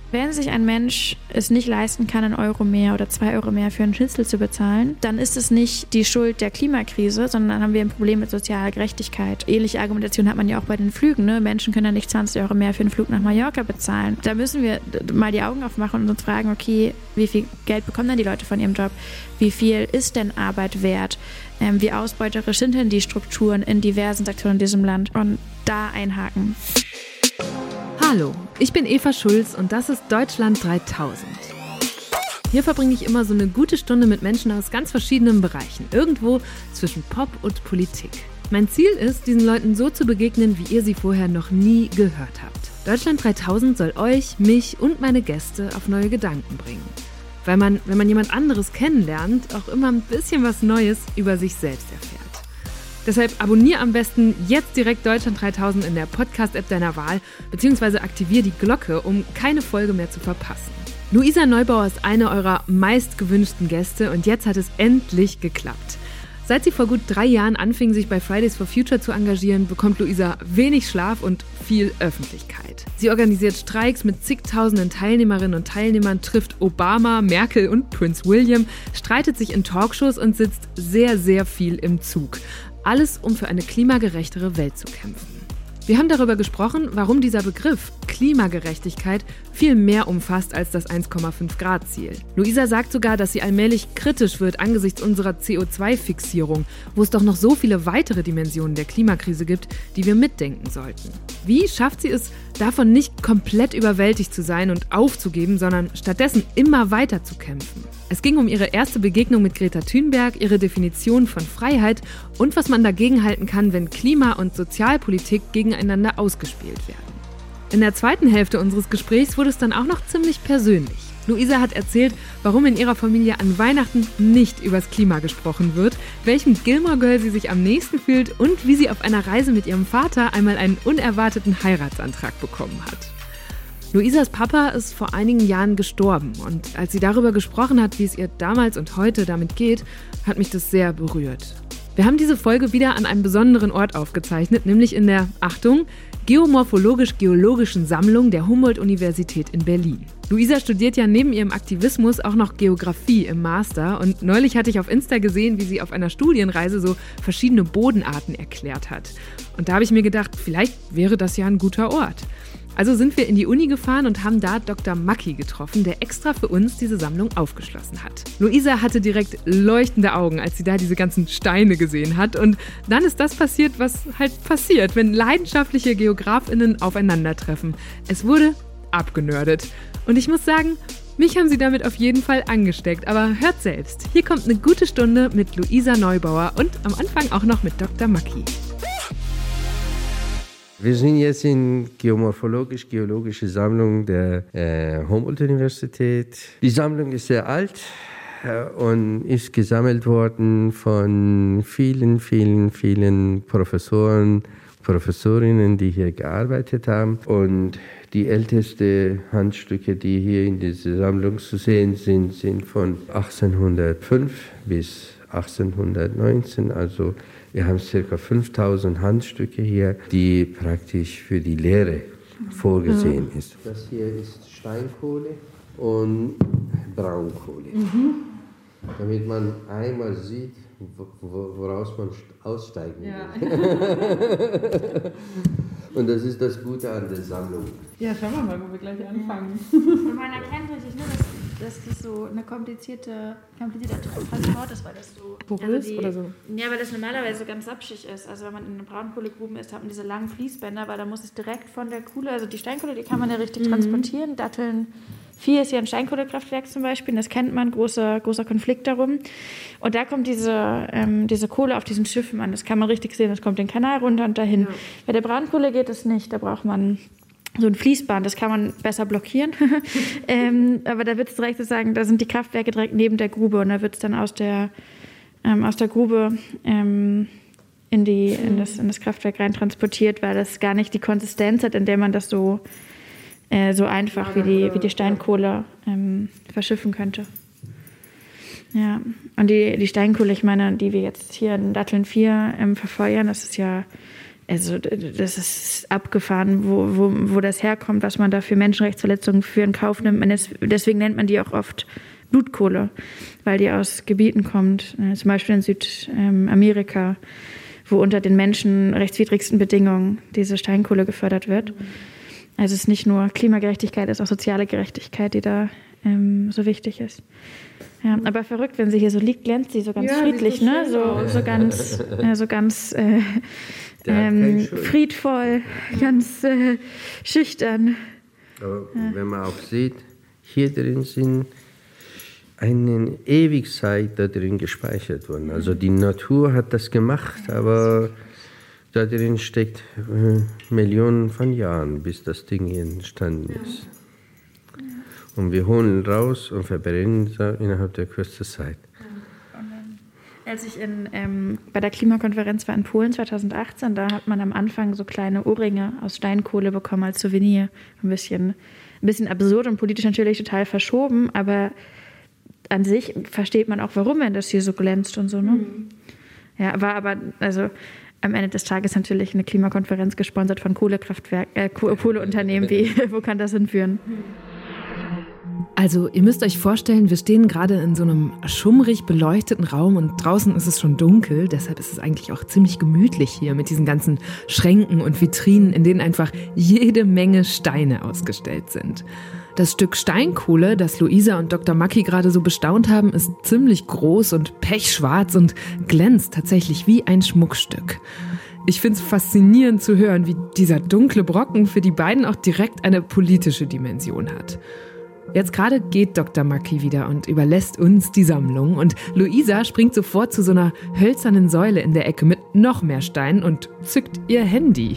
Wenn sich ein Mensch es nicht leisten kann, 1 Euro mehr oder 2 Euro mehr für einen Schnitzel zu bezahlen, dann ist es nicht die Schuld der Klimakrise, sondern dann haben wir ein Problem mit sozialer Gerechtigkeit. Ähnliche Argumentation hat man ja auch bei den Flügen. Ne? Menschen können ja nicht 20 Euro mehr für einen Flug nach Mallorca bezahlen. Da müssen wir mal die Augen aufmachen und uns fragen, okay, wie viel Geld bekommen denn die Leute von ihrem Job? Wie viel ist denn Arbeit wert? Wie ausbeuterisch sind denn die Strukturen in diversen Sektoren in diesem Land? Und da einhaken. Hallo, ich bin Eva Schulz und das ist Deutschland 3000. Hier verbringe ich immer so eine gute Stunde mit Menschen aus ganz verschiedenen Bereichen, irgendwo zwischen Pop und Politik. Mein Ziel ist, diesen Leuten so zu begegnen, wie ihr sie vorher noch nie gehört habt. Deutschland 3000 soll euch, mich und meine Gäste auf neue Gedanken bringen. Weil man, wenn man jemand anderes kennenlernt, auch immer ein bisschen was Neues über sich selbst erfährt. Deshalb abonniere am besten jetzt direkt Deutschland 3000 in der Podcast-App deiner Wahl, beziehungsweise aktiviere die Glocke, um keine Folge mehr zu verpassen. Luisa Neubauer ist eine eurer meist gewünschten Gäste und jetzt hat es endlich geklappt. Seit sie vor gut 3 Jahren anfing, sich bei Fridays for Future zu engagieren, bekommt Luisa wenig Schlaf und viel Öffentlichkeit. Sie organisiert Streiks mit zigtausenden Teilnehmerinnen und Teilnehmern, trifft Obama, Merkel und Prince William, streitet sich in Talkshows und sitzt sehr, sehr viel im Zug. Alles, um für eine klimagerechtere Welt zu kämpfen. Wir haben darüber gesprochen, warum dieser Begriff Klimagerechtigkeit viel mehr umfasst als das 1,5-Grad-Ziel. Luisa sagt sogar, dass sie allmählich kritisch wird angesichts unserer CO2-Fixierung, wo es doch noch so viele weitere Dimensionen der Klimakrise gibt, die wir mitdenken sollten. Wie schafft sie es, davon nicht komplett überwältigt zu sein und aufzugeben, sondern stattdessen immer weiter zu kämpfen? Es ging um ihre erste Begegnung mit Greta Thunberg, ihre Definition von Freiheit und was man dagegen halten kann, wenn Klima- und Sozialpolitik gegeneinander ausgespielt werden. In der zweiten Hälfte unseres Gesprächs wurde es dann auch noch ziemlich persönlich. Luisa hat erzählt, warum in ihrer Familie an Weihnachten nicht übers Klima gesprochen wird, welchem Gilmore Girl sie sich am nächsten fühlt und wie sie auf einer Reise mit ihrem Vater einmal einen unerwarteten Heiratsantrag bekommen hat. Luisas Papa ist vor einigen Jahren gestorben und als sie darüber gesprochen hat, wie es ihr damals und heute damit geht, hat mich das sehr berührt. Wir haben diese Folge wieder an einem besonderen Ort aufgezeichnet, nämlich in der, Achtung, Geomorphologisch-Geologischen Sammlung der Humboldt-Universität in Berlin. Luisa studiert ja neben ihrem Aktivismus auch noch Geografie im Master und neulich hatte ich auf Insta gesehen, wie sie auf einer Studienreise so verschiedene Bodenarten erklärt hat. Und da habe ich mir gedacht, vielleicht wäre das ja ein guter Ort. Also sind wir in die Uni gefahren und haben da Dr. Macki getroffen, der extra für uns diese Sammlung aufgeschlossen hat. Luisa hatte direkt leuchtende Augen, als sie da diese ganzen Steine gesehen hat. Und dann ist das passiert, was halt passiert, wenn leidenschaftliche GeografInnen aufeinandertreffen. Es wurde abgenördet. Und ich muss sagen, mich haben sie damit auf jeden Fall angesteckt. Aber hört selbst, hier kommt eine gute Stunde mit Luisa Neubauer und am Anfang auch noch mit Dr. Macki. Wir sind jetzt in Geomorphologisch-Geologische Sammlung der Humboldt-Universität. Die Sammlung ist sehr alt und ist gesammelt worden von vielen Professoren, Professorinnen, die hier gearbeitet haben. Und die ältesten Handstücke, die hier in dieser Sammlung zu sehen sind, sind von 1805 bis 1819, also wir haben ca. 5000 Handstücke hier, die praktisch für die Lehre vorgesehen ist. Das hier ist Steinkohle und Braunkohle. Damit man einmal sieht, woraus man aussteigen will. Und das ist das Gute an der Sammlung. Ja, schauen wir mal, wo wir gleich anfangen. Und man erkennt richtig, ne, dass das so eine komplizierter Transport ist, weil das so porös oder so? Ja, weil das normalerweise so ganz sapschig ist. Also wenn man in einer Braunkohlegruben ist, hat man diese langen Fließbänder, weil da muss es direkt von der Kohle, also die Steinkohle, die kann man ja richtig transportieren. Datteln 4 ist ja ein Steinkohlekraftwerk zum Beispiel, das kennt man, großer Konflikt darum. Und da kommt diese Kohle auf diesen Schiffen an, das kann man richtig sehen, das kommt den Kanal runter und dahin. Ja. Bei der Braunkohle geht es nicht, da braucht man so ein Fließband, das kann man besser blockieren. Aber da wird es direkt sagen, da sind die Kraftwerke direkt neben der Grube und da wird es dann aus der Grube in das Kraftwerk rein transportiert, weil das gar nicht die Konsistenz hat, in der man das so einfach wie die Steinkohle verschiffen könnte. Ja, und die Steinkohle, ich meine, die wir jetzt hier in Datteln 4 verfeuern, das ist ja Also das ist abgefahren, wo das herkommt, was man da für Menschenrechtsverletzungen für in Kauf nimmt. Deswegen nennt man die auch oft Blutkohle, weil die aus Gebieten kommt, zum Beispiel in Südamerika, wo unter den menschenrechtswidrigsten Bedingungen diese Steinkohle gefördert wird. Also es ist nicht nur Klimagerechtigkeit, es ist auch soziale Gerechtigkeit, die da so wichtig ist. Ja, aber verrückt, wenn sie hier so liegt, glänzt sie so ganz friedlich, ne? So ganz friedvoll, ganz schüchtern. Aber wenn man auch sieht, hier drin sind eine Ewigkeit da drin gespeichert worden. Also die Natur hat das gemacht, aber da drin steckt Millionen von Jahren, bis das Ding hier entstanden ist. Und wir holen raus und verbrennen es innerhalb der kürzesten Zeit. Als ich bei der Klimakonferenz war in Polen 2018, da hat man am Anfang so kleine Ohrringe aus Steinkohle bekommen als Souvenir. Ein bisschen absurd und politisch natürlich total verschoben, aber an sich versteht man auch, warum, wenn das hier so glänzt und so. Ne? Ja, war aber, also am Ende des Tages natürlich eine Klimakonferenz gesponsert von Kohleunternehmen. Wo kann das hinführen? Also ihr müsst euch vorstellen, wir stehen gerade in so einem schummrig beleuchteten Raum und draußen ist es schon dunkel. Deshalb ist es eigentlich auch ziemlich gemütlich hier mit diesen ganzen Schränken und Vitrinen, in denen einfach jede Menge Steine ausgestellt sind. Das Stück Steinkohle, das Luisa und Dr. Macki gerade so bestaunt haben, ist ziemlich groß und pechschwarz und glänzt tatsächlich wie ein Schmuckstück. Ich finde es faszinierend zu hören, wie dieser dunkle Brocken für die beiden auch direkt eine politische Dimension hat. Jetzt gerade geht Dr. Macki wieder und überlässt uns die Sammlung. Und Luisa springt sofort zu so einer hölzernen Säule in der Ecke mit noch mehr Steinen und zückt ihr Handy.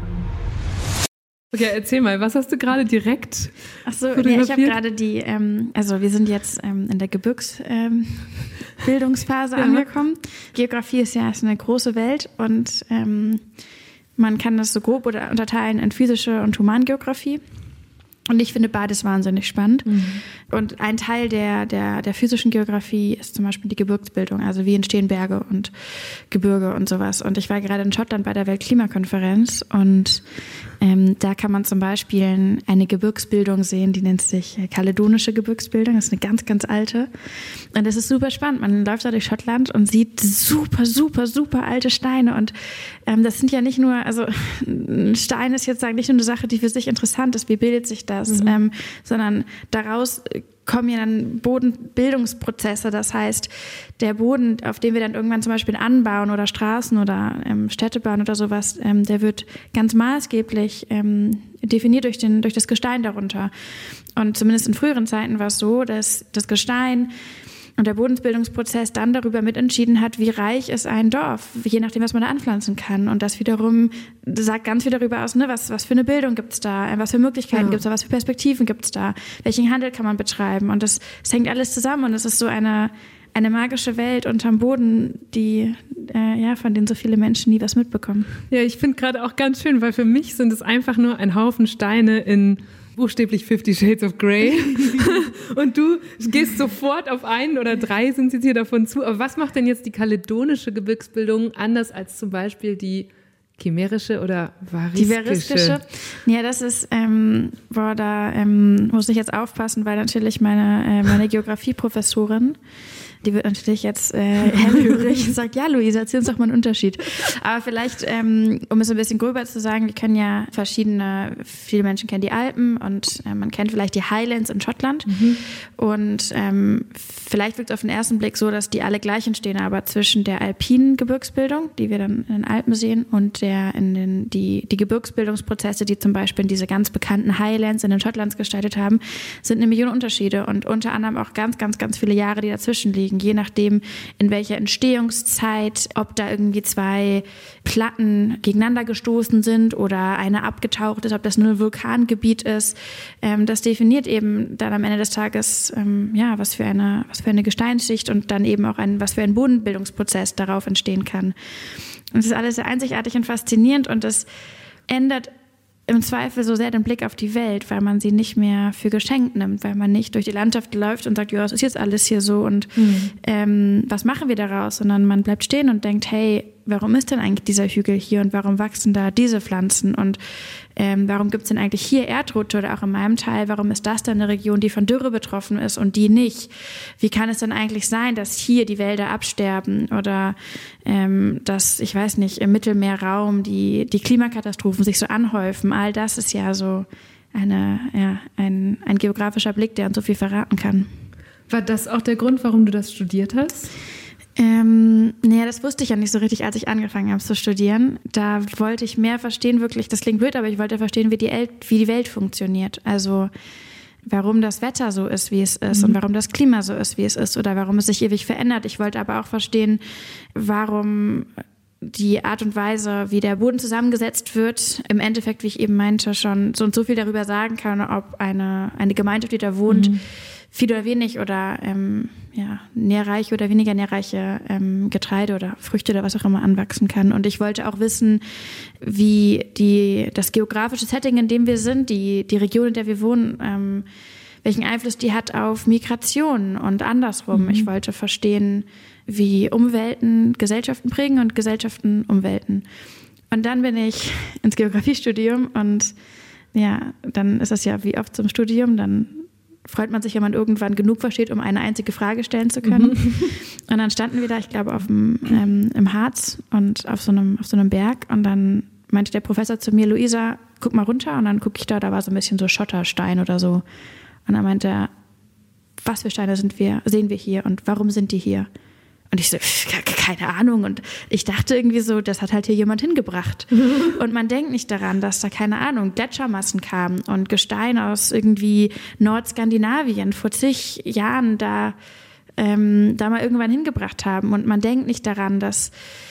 Okay, erzähl mal, was hast du gerade direkt fotografiert? Ich habe gerade wir sind jetzt in der Gebirgsbildungsphase angekommen. Geografie ist eine große Welt und man kann das so grob unterteilen in physische und Humangeografie. Und ich finde beides wahnsinnig spannend. Und ein Teil der physischen Geografie ist zum Beispiel die Gebirgsbildung, also wie entstehen Berge und Gebirge und sowas. Und ich war gerade in Schottland bei der Weltklimakonferenz und da kann man zum Beispiel eine Gebirgsbildung sehen, die nennt sich kaledonische Gebirgsbildung. Das ist eine ganz, ganz alte. Und das ist super spannend. Man läuft da durch Schottland und sieht super, super, super alte Steine. Und das sind ja nicht nur, also ein Stein ist jetzt nicht nur eine Sache, die für sich interessant ist, wie bildet sich das, sondern daraus kommen ja dann Bodenbildungsprozesse. Das heißt, der Boden, auf dem wir dann irgendwann zum Beispiel anbauen oder Straßen oder Städte bauen oder sowas, der wird ganz maßgeblich definiert durch das Gestein darunter. Und zumindest in früheren Zeiten war es so, dass das Gestein und der Bodensbildungsprozess dann darüber mitentschieden hat, wie reich ist ein Dorf, je nachdem, was man da anpflanzen kann. Und das wiederum sagt ganz viel darüber aus, ne, was für eine Bildung gibt's da, was für Möglichkeiten gibt's da, was für Perspektiven gibt's da, welchen Handel kann man betreiben. Und das hängt alles zusammen und es ist so eine magische Welt unterm Boden, die von denen so viele Menschen nie was mitbekommen. Ja, ich finde gerade auch ganz schön, weil für mich sind es einfach nur ein Haufen Steine in buchstäblich 50 Shades of Grey. Und du gehst sofort auf 1 oder 3 sind jetzt hier davon zu. Aber was macht denn jetzt die kaledonische Gebirgsbildung anders als zum Beispiel die chimärische oder variskische? Die variskische? Ja, das ist, muss ich jetzt aufpassen, weil natürlich meine Geografieprofessorin, die wird natürlich jetzt hellhörig und sagt, ja, Luisa, erzähl uns doch mal einen Unterschied. Aber vielleicht, um es ein bisschen gröber zu sagen, wir kennen ja viele Menschen kennen die Alpen und man kennt vielleicht die Highlands in Schottland. Und vielleicht wirkt es auf den ersten Blick so, dass die alle gleich entstehen, aber zwischen der alpinen Gebirgsbildung, die wir dann in den Alpen sehen, und die Gebirgsbildungsprozesse, die zum Beispiel in diese ganz bekannten Highlands in den Schottlands gestaltet haben, sind eine Million Unterschiede und unter anderem auch ganz, ganz, ganz viele Jahre, die dazwischen liegen. Je nachdem, in welcher Entstehungszeit, ob da irgendwie 2 Platten gegeneinander gestoßen sind oder eine abgetaucht ist, ob das nur ein Vulkangebiet ist. Das definiert eben dann am Ende des Tages, was für eine Gesteinsschicht und dann eben auch was für ein Bodenbildungsprozess darauf entstehen kann. Und das ist alles sehr einzigartig und faszinierend und das ändert im Zweifel so sehr den Blick auf die Welt, weil man sie nicht mehr für geschenkt nimmt, weil man nicht durch die Landschaft läuft und sagt, es ist jetzt alles hier so und was machen wir daraus, sondern man bleibt stehen und denkt, hey, warum ist denn eigentlich dieser Hügel hier und warum wachsen da diese Pflanzen und warum gibt es denn eigentlich hier Erdrutsch oder auch in meinem Teil, warum ist das dann eine Region, die von Dürre betroffen ist und die nicht? Wie kann es denn eigentlich sein, dass hier die Wälder absterben oder dass, ich weiß nicht, im Mittelmeerraum die Klimakatastrophen sich so anhäufen? All das ist ja so ein geografischer Blick, der uns so viel verraten kann. War das auch der Grund, warum du das studiert hast? Nee, das wusste ich ja nicht so richtig, als ich angefangen habe zu studieren. Da wollte ich mehr verstehen, wirklich, das klingt blöd, aber ich wollte verstehen, wie die Welt funktioniert. Also warum das Wetter so ist, wie es ist und warum das Klima so ist, wie es ist oder warum es sich ewig verändert. Ich wollte aber auch verstehen, warum die Art und Weise, wie der Boden zusammengesetzt wird, im Endeffekt, wie ich eben meinte, schon so und so viel darüber sagen kann, ob eine Gemeinschaft, die da wohnt, viel oder wenig oder nährreiche oder weniger nährreiche Getreide oder Früchte oder was auch immer anwachsen kann. Und ich wollte auch wissen, wie das geografische Setting, in dem wir sind, die Region, in der wir wohnen, welchen Einfluss die hat auf Migration und andersrum. Ich wollte verstehen, wie Umwelten Gesellschaften prägen und Gesellschaften Umwelten. Und dann bin ich ins Geografiestudium und ja, dann ist das ja wie oft zum Studium, dann freut man sich, wenn man irgendwann genug versteht, um eine einzige Frage stellen zu können. Und dann standen wir da, ich glaube, im Harz und auf so einem Berg. Und dann meinte der Professor zu mir, Luisa, guck mal runter. Und dann gucke ich da war so ein bisschen so Schotterstein oder so. Und dann meinte er, was für Steine sehen wir hier und warum sind die hier? Und ich so, keine Ahnung. Und ich dachte irgendwie so, das hat halt hier jemand hingebracht. Und man denkt nicht daran, dass da, keine Ahnung, Gletschermassen kamen und Gestein aus irgendwie Nordskandinavien vor zig Jahren da mal irgendwann hingebracht haben. Und man denkt nicht daran, dass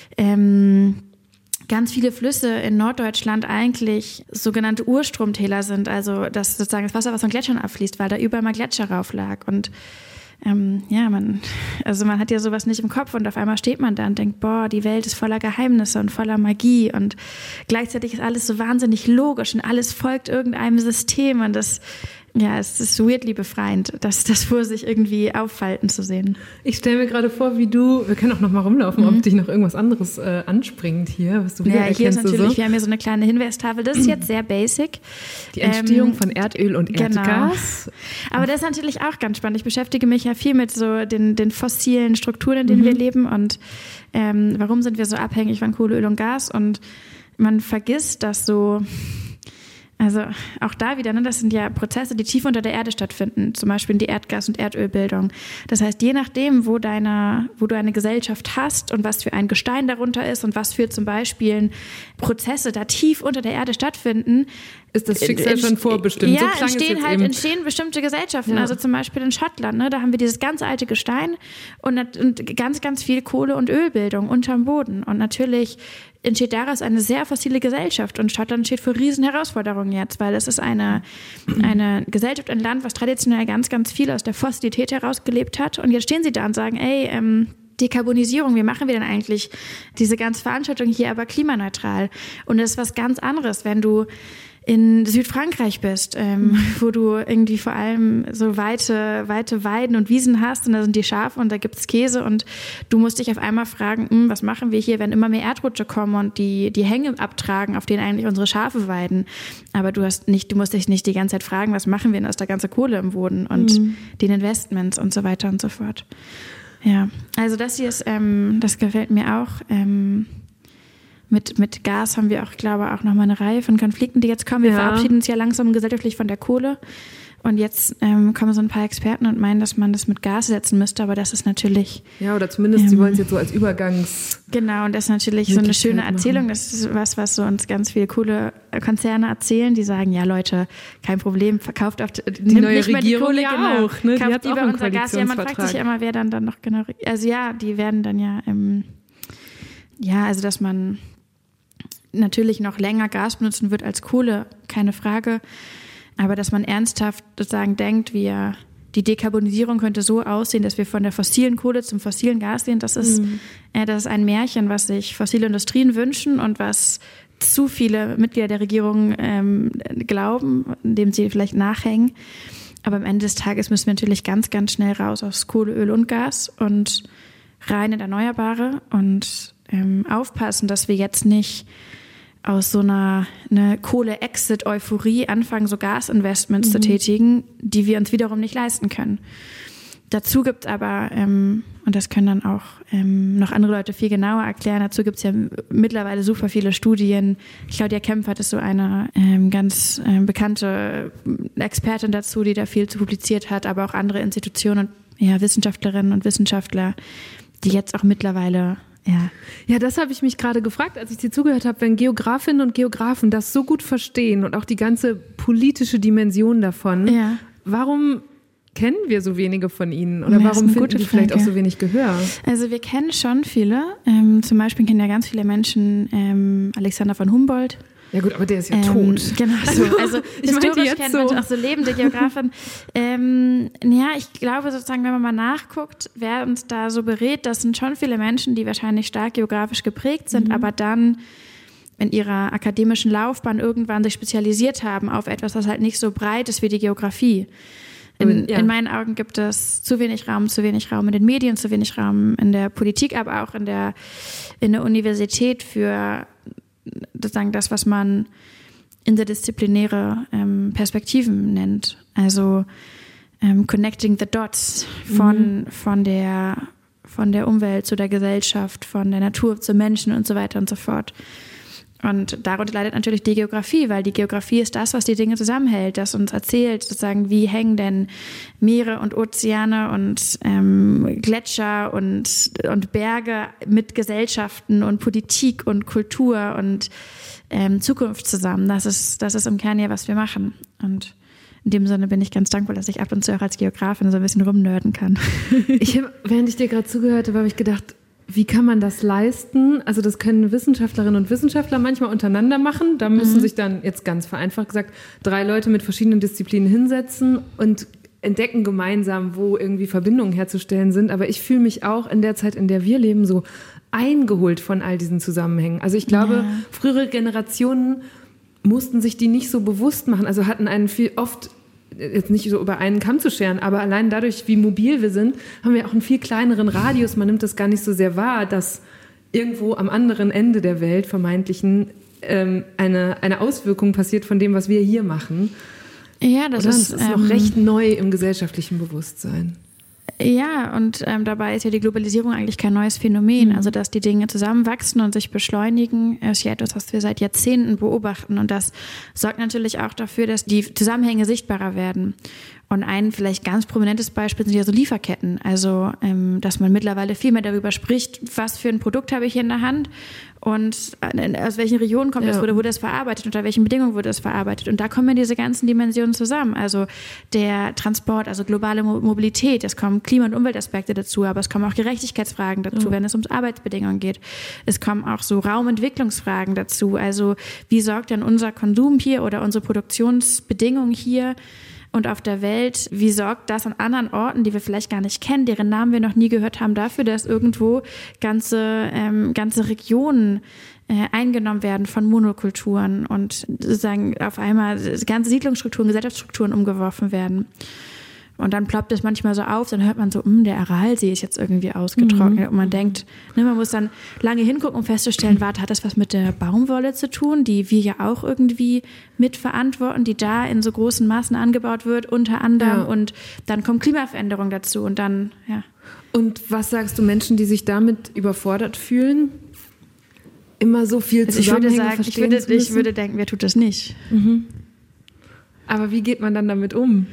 ganz viele Flüsse in Norddeutschland eigentlich sogenannte Urstromtäler sind. Also das sozusagen das Wasser, was von Gletschern abfließt, weil da überall mal Gletscher rauf lag. Und man hat ja sowas nicht im Kopf und auf einmal steht man da und denkt, boah, die Welt ist voller Geheimnisse und voller Magie und gleichzeitig ist alles so wahnsinnig logisch und alles folgt irgendeinem System und es ist weirdly befreiend, das vor sich irgendwie auffalten zu sehen. Ich stelle mir gerade vor, wir können auch noch mal rumlaufen, ob dich noch irgendwas anderes anspringt hier, was du wieder erkennst. Hier ist natürlich, wir haben hier so eine kleine Hinweistafel, das ist jetzt sehr basic. Die Entstehung von Erdöl und Erdgas. Genau. Aber das ist natürlich auch ganz spannend. Ich beschäftige mich ja viel mit so den fossilen Strukturen, in denen wir leben und warum sind wir so abhängig von Kohle, Öl und Gas und man vergisst, dass so... Also auch da wieder, das sind ja Prozesse, die tief unter der Erde stattfinden, zum Beispiel die Erdgas- und Erdölbildung. Das heißt, je nachdem, wo du eine Gesellschaft hast und was für ein Gestein darunter ist und was für zum Beispiel Prozesse da tief unter der Erde stattfinden, ist das Schicksal schon vorbestimmt. Ja, so entstehen bestimmte Gesellschaften. Ja. Also zum Beispiel in Schottland, da haben wir dieses ganz alte Gestein und ganz, ganz viel Kohle- und Ölbildung unterm Boden. Und natürlich entsteht daraus eine sehr fossile Gesellschaft. Und Schottland steht vor riesen Herausforderungen jetzt, weil es ist eine Gesellschaft, ein Land, was traditionell ganz, ganz viel aus der Fossilität herausgelebt hat. Und jetzt stehen sie da und sagen, Dekarbonisierung, wie machen wir denn eigentlich diese ganze Veranstaltung hier aber klimaneutral? Und das ist was ganz anderes, wenn du in Südfrankreich bist, wo du irgendwie vor allem so weite Weiden und Wiesen hast und da sind die Schafe und da gibt's Käse und du musst dich auf einmal fragen, was machen wir hier, wenn immer mehr Erdrutsche kommen und die Hänge abtragen, auf denen eigentlich unsere Schafe weiden. Aber du musst dich nicht die ganze Zeit fragen, was machen wir denn aus der ganzen Kohle im Boden und den Investments und so weiter und so fort. Ja, also das hier ist, das gefällt mir auch. Mit Gas haben wir auch, glaube ich, auch nochmal eine Reihe von Konflikten, die jetzt kommen. Wir verabschieden uns ja langsam gesellschaftlich von der Kohle. Und jetzt kommen so ein paar Experten und meinen, dass man das mit Gas setzen müsste, aber das ist natürlich... Ja, oder zumindest, sie wollen es jetzt so als Übergangs... Genau, und das ist natürlich so eine schöne Erzählung. Das ist was so uns ganz viele coole Konzerne erzählen, die sagen, ja Leute, kein Problem, verkauft auf die neue Regierung Kohle, ja genau, auch, ne? Die kauft lieber unser Gas. Ja, man fragt sich ja immer, wer dann noch genau... Also ja, die werden dann also dass man natürlich noch länger Gas benutzen wird als Kohle, keine Frage. Aber dass man ernsthaft sozusagen denkt, die Dekarbonisierung könnte so aussehen, dass wir von der fossilen Kohle zum fossilen Gas gehen, das ist ein Märchen, was sich fossile Industrien wünschen und was zu viele Mitglieder der Regierung glauben, indem sie vielleicht nachhängen. Aber am Ende des Tages müssen wir natürlich ganz, ganz schnell raus aus Kohle, Öl und Gas und rein in Erneuerbare und aufpassen, dass wir jetzt nicht aus so einer Kohle-Exit-Euphorie anfangen, so Gasinvestments zu tätigen, die wir uns wiederum nicht leisten können. Dazu gibt es aber, und das können dann auch noch andere Leute viel genauer erklären, dazu gibt es ja mittlerweile super viele Studien. Claudia Kempfert ist so eine ganz bekannte Expertin dazu, die da viel zu publiziert hat, aber auch andere Institutionen und Wissenschaftlerinnen und Wissenschaftler, die jetzt auch mittlerweile... Ja, das habe ich mich gerade gefragt, als ich dir zugehört habe, wenn Geografinnen und Geografen das so gut verstehen und auch die ganze politische Dimension davon, warum kennen wir so wenige von ihnen oder warum finden die vielleicht auch so wenig Gehör? Also wir kennen schon viele, zum Beispiel kennen ja ganz viele Menschen Alexander von Humboldt. Ja gut, aber der ist ja tot. Genau, also historisch kennt man auch so lebende Geografen. Ich glaube sozusagen, wenn man mal nachguckt, wer uns da so berät, das sind schon viele Menschen, die wahrscheinlich stark geografisch geprägt sind, aber dann in ihrer akademischen Laufbahn irgendwann sich spezialisiert haben auf etwas, was halt nicht so breit ist wie die Geografie. In meinen Augen gibt es zu wenig Raum in den Medien, zu wenig Raum in der Politik, aber auch in der Universität für sozusagen das, was man interdisziplinäre Perspektiven nennt. Also connecting the dots von der Umwelt zu der Gesellschaft, von der Natur zu Menschen und so weiter und so fort. Und darunter leidet natürlich die Geografie, weil die Geografie ist das, was die Dinge zusammenhält, das uns erzählt, sozusagen, wie hängen denn Meere und Ozeane und Gletscher und Berge mit Gesellschaften und Politik und Kultur und Zukunft zusammen. Das ist im Kern ja, was wir machen. Und in dem Sinne bin ich ganz dankbar, dass ich ab und zu auch als Geografin so ein bisschen rumnörden kann. Während ich dir gerade zugehört habe, habe ich gedacht, wie kann man das leisten? Also das können Wissenschaftlerinnen und Wissenschaftler manchmal untereinander machen. Da müssen sich dann, jetzt ganz vereinfacht gesagt, 3 Leute mit verschiedenen Disziplinen hinsetzen und entdecken gemeinsam, wo irgendwie Verbindungen herzustellen sind. Aber ich fühle mich auch in der Zeit, in der wir leben, so eingeholt von all diesen Zusammenhängen. Also ich glaube, frühere Generationen mussten sich die nicht so bewusst machen. Also hatten einen oft jetzt nicht so über einen Kamm zu scheren, aber allein dadurch, wie mobil wir sind, haben wir auch einen viel kleineren Radius. Man nimmt das gar nicht so sehr wahr, dass irgendwo am anderen Ende der Welt vermeintlichen eine Auswirkung passiert von dem, was wir hier machen. Ja, das ist noch recht neu im gesellschaftlichen Bewusstsein. Ja, und dabei ist ja die Globalisierung eigentlich kein neues Phänomen. Also, dass die Dinge zusammenwachsen und sich beschleunigen, ist ja etwas, was wir seit Jahrzehnten beobachten. Und das sorgt natürlich auch dafür, dass die Zusammenhänge sichtbarer werden. Und ein vielleicht ganz prominentes Beispiel sind ja so Lieferketten. Also, dass man mittlerweile viel mehr darüber spricht, was für ein Produkt habe ich hier in der Hand und aus welchen Regionen kommt das, wurde das verarbeitet, unter welchen Bedingungen wurde das verarbeitet. Und da kommen ja diese ganzen Dimensionen zusammen. Also der Transport, also globale Mobilität, es kommen Klima- und Umweltaspekte dazu, aber es kommen auch Gerechtigkeitsfragen dazu, wenn es ums Arbeitsbedingungen geht. Es kommen auch so Raumentwicklungsfragen dazu. Also wie sorgt denn unser Konsum hier oder unsere Produktionsbedingungen hier und auf der Welt, wie sorgt das an anderen Orten, die wir vielleicht gar nicht kennen, deren Namen wir noch nie gehört haben, dafür, dass irgendwo ganze Regionen eingenommen werden von Monokulturen und sozusagen auf einmal ganze Siedlungsstrukturen, Gesellschaftsstrukturen umgeworfen werden. Und dann ploppt es manchmal so auf, dann hört man so, der Aralsee ist jetzt irgendwie ausgetrocknet. Und man denkt, man muss dann lange hingucken, um festzustellen, hat das was mit der Baumwolle zu tun, die wir ja auch irgendwie mitverantworten, die da in so großen Massen angebaut wird, unter anderem. Ja. Und dann kommt Klimaveränderung dazu und dann, Und was sagst du Menschen, die sich damit überfordert fühlen? Immer so viel Zusammenhänge verstehen zu müssen? Ich würde denken, wer tut das nicht? Aber wie geht man dann damit um?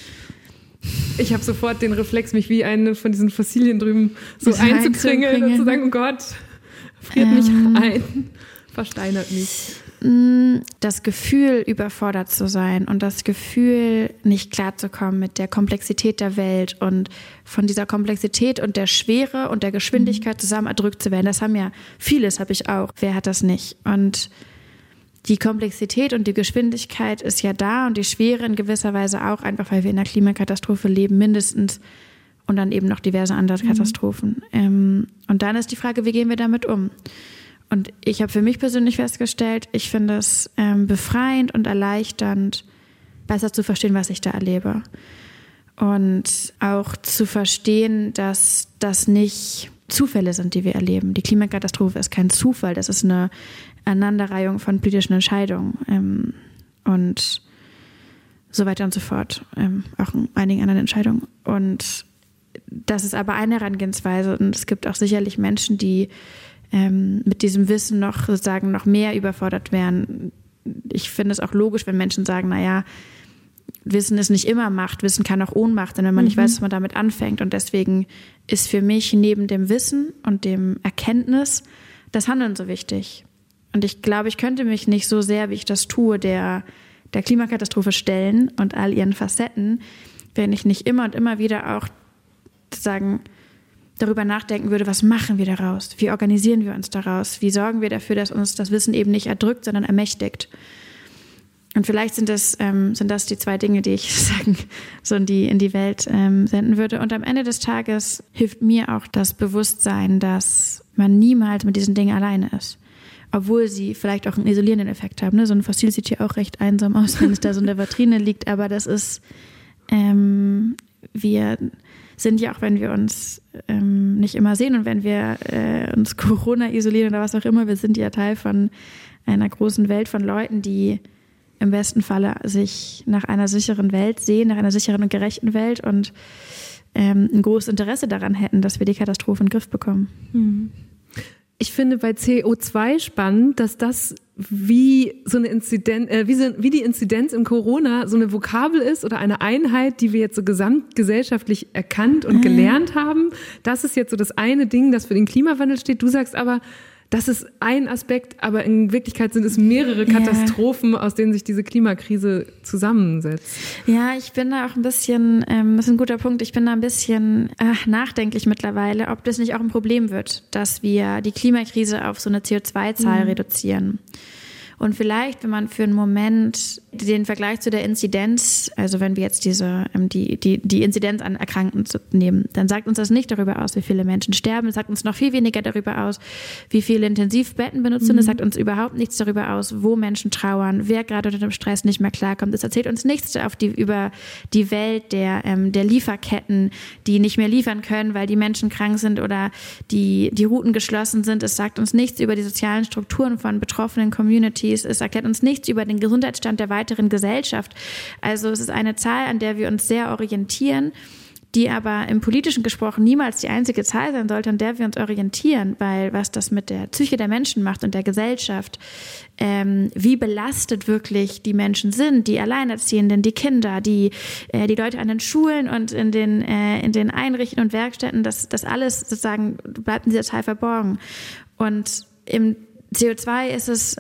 Ich habe sofort den Reflex, mich wie eine von diesen Fossilien drüben so einzukringeln und zu sagen, oh Gott, friert mich ein, versteinert mich. Das Gefühl, überfordert zu sein und das Gefühl, nicht klarzukommen mit der Komplexität der Welt und von dieser Komplexität und der Schwere und der Geschwindigkeit zusammen erdrückt zu werden. Das haben ja vieles, habe ich auch. Wer hat das nicht? Und die Komplexität und die Geschwindigkeit ist ja da und die Schwere in gewisser Weise auch, einfach weil wir in einer Klimakatastrophe leben, mindestens, und dann eben noch diverse andere Katastrophen. Und dann ist die Frage, wie gehen wir damit um? Und ich habe für mich persönlich festgestellt, ich finde es befreiend und erleichternd, besser zu verstehen, was ich da erlebe. Und auch zu verstehen, dass das nicht Zufälle sind, die wir erleben. Die Klimakatastrophe ist kein Zufall, das ist eine Aneinanderreihung von politischen Entscheidungen und so weiter und so fort, auch in einigen anderen Entscheidungen. Und das ist aber eine Herangehensweise und es gibt auch sicherlich Menschen, die mit diesem Wissen noch sozusagen noch mehr überfordert wären. Ich finde es auch logisch, wenn Menschen sagen, naja, Wissen ist nicht immer Macht, Wissen kann auch Ohnmacht sein, wenn man nicht weiß, was man damit anfängt. Und deswegen ist für mich neben dem Wissen und dem Erkenntnis das Handeln so wichtig. Und ich glaube, ich könnte mich nicht so sehr, wie ich das tue, der Klimakatastrophe stellen und all ihren Facetten, wenn ich nicht immer und immer wieder auch sozusagen darüber nachdenken würde, was machen wir daraus? Wie organisieren wir uns daraus? Wie sorgen wir dafür, dass uns das Wissen eben nicht erdrückt, sondern ermächtigt? Und vielleicht sind das die zwei Dinge, die ich sagen, so in die Welt senden würde. Und am Ende des Tages hilft mir auch das Bewusstsein, dass man niemals mit diesen Dingen alleine ist. Obwohl sie vielleicht auch einen isolierenden Effekt haben. Ne? So ein Fossil sieht ja auch recht einsam aus, wenn es da so in der Vitrine liegt. Aber das ist, wir sind ja auch, wenn wir uns nicht immer sehen und wenn wir uns Corona isolieren oder was auch immer, wir sind ja Teil von einer großen Welt von Leuten, die im besten Falle sich nach einer sicheren Welt sehen, nach einer sicheren und gerechten Welt und ein großes Interesse daran hätten, dass wir die Katastrophe in den Griff bekommen. Ich finde bei CO2 spannend, dass das wie so eine wie die Inzidenz im Corona so eine Vokabel ist oder eine Einheit, die wir jetzt so gesamtgesellschaftlich erkannt und gelernt haben. Das ist jetzt so das eine Ding, das für den Klimawandel steht. Du sagst aber, das ist ein Aspekt, aber in Wirklichkeit sind es mehrere Katastrophen, aus denen sich diese Klimakrise zusammensetzt. Ja, ich bin da auch ein bisschen, das ist ein guter Punkt, ich bin da ein bisschen nachdenklich mittlerweile, ob das nicht auch ein Problem wird, dass wir die Klimakrise auf so eine CO2-Zahl reduzieren. Und vielleicht, wenn man für einen Moment den Vergleich zu der Inzidenz, also wenn wir jetzt die Inzidenz an Erkrankten nehmen, dann sagt uns das nicht darüber aus, wie viele Menschen sterben. Es sagt uns noch viel weniger darüber aus, wie viele Intensivbetten benutzt sind. Es sagt uns überhaupt nichts darüber aus, wo Menschen trauern, wer gerade unter dem Stress nicht mehr klarkommt. Es erzählt uns nichts über die Welt der Lieferketten, die nicht mehr liefern können, weil die Menschen krank sind oder die Routen geschlossen sind. Es sagt uns nichts über die sozialen Strukturen von betroffenen Communities. Es erklärt uns nichts über den Gesundheitsstand der weiteren Gesellschaft. Also es ist eine Zahl, an der wir uns sehr orientieren, die aber im Politischen gesprochen niemals die einzige Zahl sein sollte, an der wir uns orientieren, weil was das mit der Psyche der Menschen macht und der Gesellschaft, wie belastet wirklich die Menschen sind, die Alleinerziehenden, die Kinder, die Leute an den Schulen und in den Einrichtungen und Werkstätten, das alles sozusagen bleibt in dieser Zahl verborgen. Und im CO2 ist es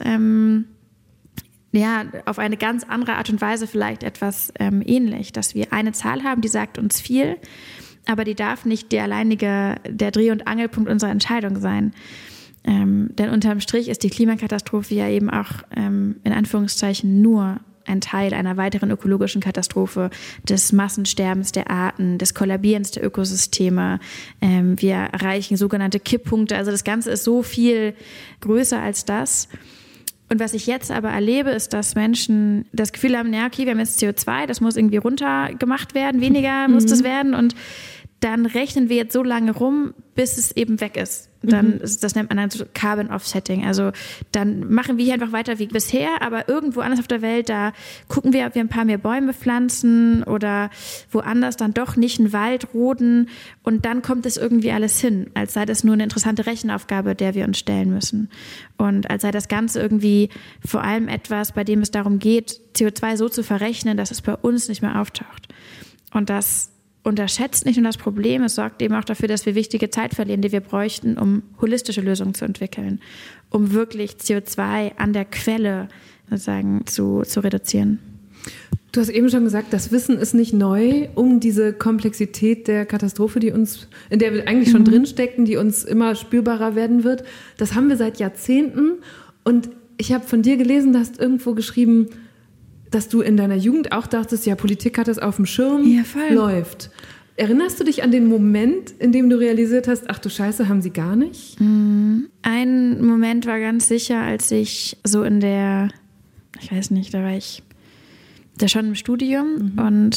auf eine ganz andere Art und Weise vielleicht etwas ähnlich, dass wir eine Zahl haben, die sagt uns viel, aber die darf nicht der Dreh- und Angelpunkt unserer Entscheidung sein. Denn unterm Strich ist die Klimakatastrophe ja eben auch in Anführungszeichen nur ein Teil einer weiteren ökologischen Katastrophe, des Massensterbens der Arten, des Kollabierens der Ökosysteme. Wir erreichen sogenannte Kipppunkte. Also das Ganze ist so viel größer als das. Und was ich jetzt aber erlebe, ist, dass Menschen das Gefühl haben, ja, okay, wir haben jetzt CO2, das muss irgendwie runtergemacht werden, weniger muss das werden und dann rechnen wir jetzt so lange rum, bis es eben weg ist. Dann das nennt man dann so Carbon Offsetting. Also dann machen wir hier einfach weiter wie bisher, aber irgendwo anders auf der Welt, da gucken wir, ob wir ein paar mehr Bäume pflanzen oder woanders dann doch nicht einen Wald roden und dann kommt es irgendwie alles hin, als sei das nur eine interessante Rechenaufgabe, der wir uns stellen müssen. Und als sei das Ganze irgendwie vor allem etwas, bei dem es darum geht, CO2 so zu verrechnen, dass es bei uns nicht mehr auftaucht. Und das unterschätzt nicht nur das Problem, es sorgt eben auch dafür, dass wir wichtige Zeit verlieren, die wir bräuchten, um holistische Lösungen zu entwickeln, um wirklich CO2 an der Quelle sozusagen zu reduzieren. Du hast eben schon gesagt, das Wissen ist nicht neu, um diese Komplexität der Katastrophe, in der wir eigentlich schon drinstecken, die uns immer spürbarer werden wird. Das haben wir seit Jahrzehnten und ich habe von dir gelesen, du hast irgendwo geschrieben, dass du in deiner Jugend auch dachtest, ja, Politik hat das auf dem Schirm, läuft. Erinnerst du dich an den Moment, in dem du realisiert hast, ach du Scheiße, haben sie gar nicht? Ein Moment war ganz sicher, als ich so ich weiß nicht, da war ich da schon im Studium und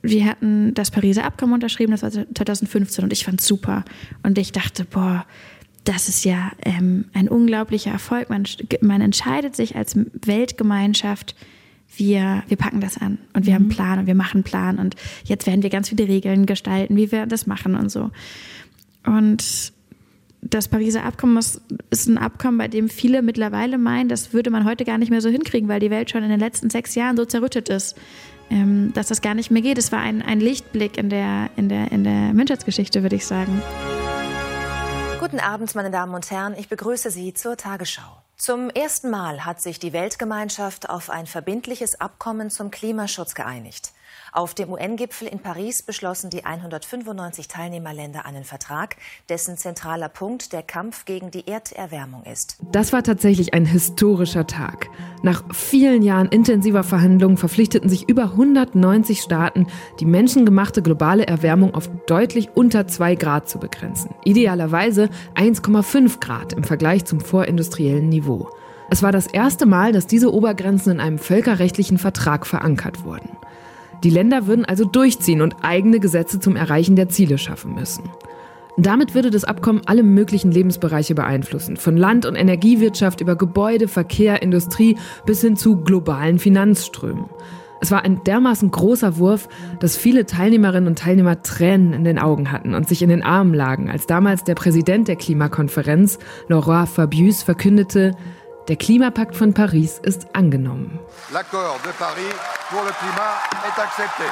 wir hatten das Pariser Abkommen unterschrieben, das war 2015 und ich fand es super. Und ich dachte, das ist ja ein unglaublicher Erfolg. Man entscheidet sich als Weltgemeinschaft, wir packen das an und wir haben einen Plan und wir machen einen Plan und jetzt werden wir ganz viele Regeln gestalten, wie wir das machen und so. Und das Pariser Abkommen ist ein Abkommen, bei dem viele mittlerweile meinen, das würde man heute gar nicht mehr so hinkriegen, weil die Welt schon in den letzten 6 Jahren so zerrüttet ist, dass das gar nicht mehr geht. Es war ein Lichtblick in der Menschheitsgeschichte, würde ich sagen. Guten Abend, meine Damen und Herren. Ich begrüße Sie zur Tagesschau. Zum ersten Mal hat sich die Weltgemeinschaft auf ein verbindliches Abkommen zum Klimaschutz geeinigt. Auf dem UN-Gipfel in Paris beschlossen die 195 Teilnehmerländer einen Vertrag, dessen zentraler Punkt der Kampf gegen die Erderwärmung ist. Das war tatsächlich ein historischer Tag. Nach vielen Jahren intensiver Verhandlungen verpflichteten sich über 190 Staaten, die menschengemachte globale Erwärmung auf deutlich unter 2 Grad zu begrenzen. Idealerweise 1,5 Grad im Vergleich zum vorindustriellen Niveau. Es war das erste Mal, dass diese Obergrenzen in einem völkerrechtlichen Vertrag verankert wurden. Die Länder würden also durchziehen und eigene Gesetze zum Erreichen der Ziele schaffen müssen. Damit würde das Abkommen alle möglichen Lebensbereiche beeinflussen, von Land- und Energiewirtschaft über Gebäude, Verkehr, Industrie bis hin zu globalen Finanzströmen. Es war ein dermaßen großer Wurf, dass viele Teilnehmerinnen und Teilnehmer Tränen in den Augen hatten und sich in den Armen lagen, als damals der Präsident der Klimakonferenz, Laurent Fabius, verkündete: Der Klimapakt von Paris ist angenommen. L'accord de Paris pour le climat est accepté.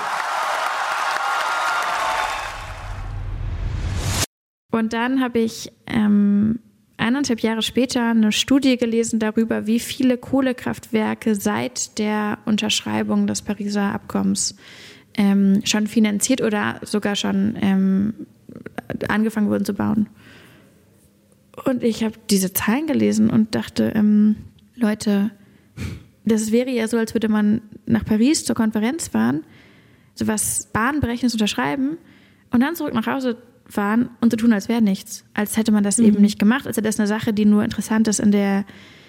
Und dann habe ich 1,5 Jahre später eine Studie gelesen darüber, wie viele Kohlekraftwerke seit der Unterschreibung des Pariser Abkommens schon finanziert oder sogar schon angefangen wurden zu bauen. Und ich habe diese Zahlen gelesen und dachte, Leute, das wäre ja so, als würde man nach Paris zur Konferenz fahren, so was Bahnbrechendes unterschreiben und dann zurück nach Hause fahren und so tun, als wäre nichts. Als hätte man das eben nicht gemacht, als wäre das eine Sache, die nur interessant ist in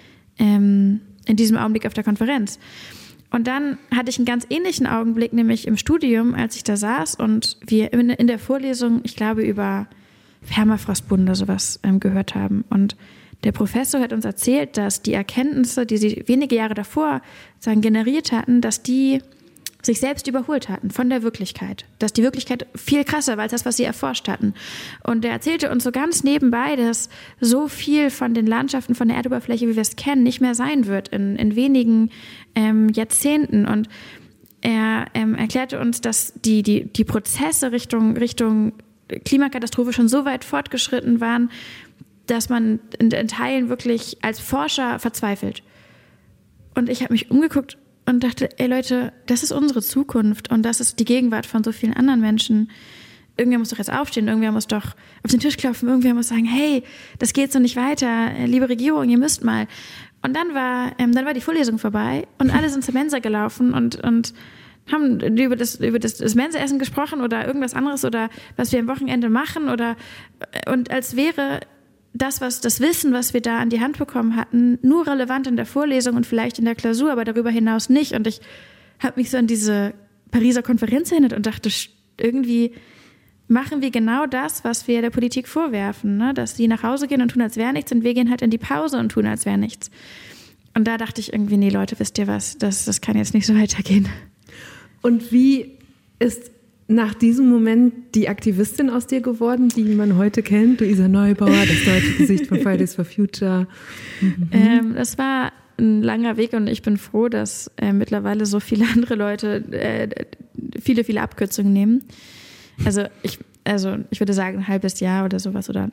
diesem Augenblick auf der Konferenz. Und dann hatte ich einen ganz ähnlichen Augenblick, nämlich im Studium, als ich da saß und wir in der Vorlesung, ich glaube, über Permafrostboden oder sowas gehört haben. Und der Professor hat uns erzählt, dass die Erkenntnisse, die sie wenige Jahre davor generiert hatten, dass die sich selbst überholt hatten von der Wirklichkeit. Dass die Wirklichkeit viel krasser war als das, was sie erforscht hatten. Und er erzählte uns so ganz nebenbei, dass so viel von den Landschaften, von der Erdoberfläche, wie wir es kennen, nicht mehr sein wird in wenigen Jahrzehnten. Und er erklärte uns, dass die Prozesse Richtung Klimakatastrophe schon so weit fortgeschritten waren, dass man in Teilen wirklich als Forscher verzweifelt. Und ich habe mich umgeguckt und dachte, ey Leute, das ist unsere Zukunft und das ist die Gegenwart von so vielen anderen Menschen. Irgendwer muss doch jetzt aufstehen, irgendwer muss doch auf den Tisch klopfen, irgendwer muss sagen, hey, das geht so nicht weiter, liebe Regierung, ihr müsst mal. Und dann war die Vorlesung vorbei und alle sind zur Mensa gelaufen und haben über das Mensaessen gesprochen oder irgendwas anderes oder was wir am Wochenende machen und als wäre das Wissen, was wir da an die Hand bekommen hatten, nur relevant in der Vorlesung und vielleicht in der Klausur, aber darüber hinaus nicht. Und ich habe mich so an diese Pariser Konferenz erinnert und dachte, irgendwie machen wir genau das, was wir der Politik vorwerfen, ne? Dass die nach Hause gehen und tun, als wäre nichts und wir gehen halt in die Pause und tun, als wäre nichts. Und da dachte ich irgendwie, nee Leute, wisst ihr was, das kann jetzt nicht so weitergehen. Und wie ist nach diesem Moment die Aktivistin aus dir geworden, die man heute kennt? Luisa Neubauer, das deutsche Gesicht von Fridays for Future. Das war ein langer Weg und ich bin froh, dass mittlerweile so viele andere Leute viele, viele Abkürzungen nehmen. Also ich würde sagen, ein halbes Jahr oder sowas oder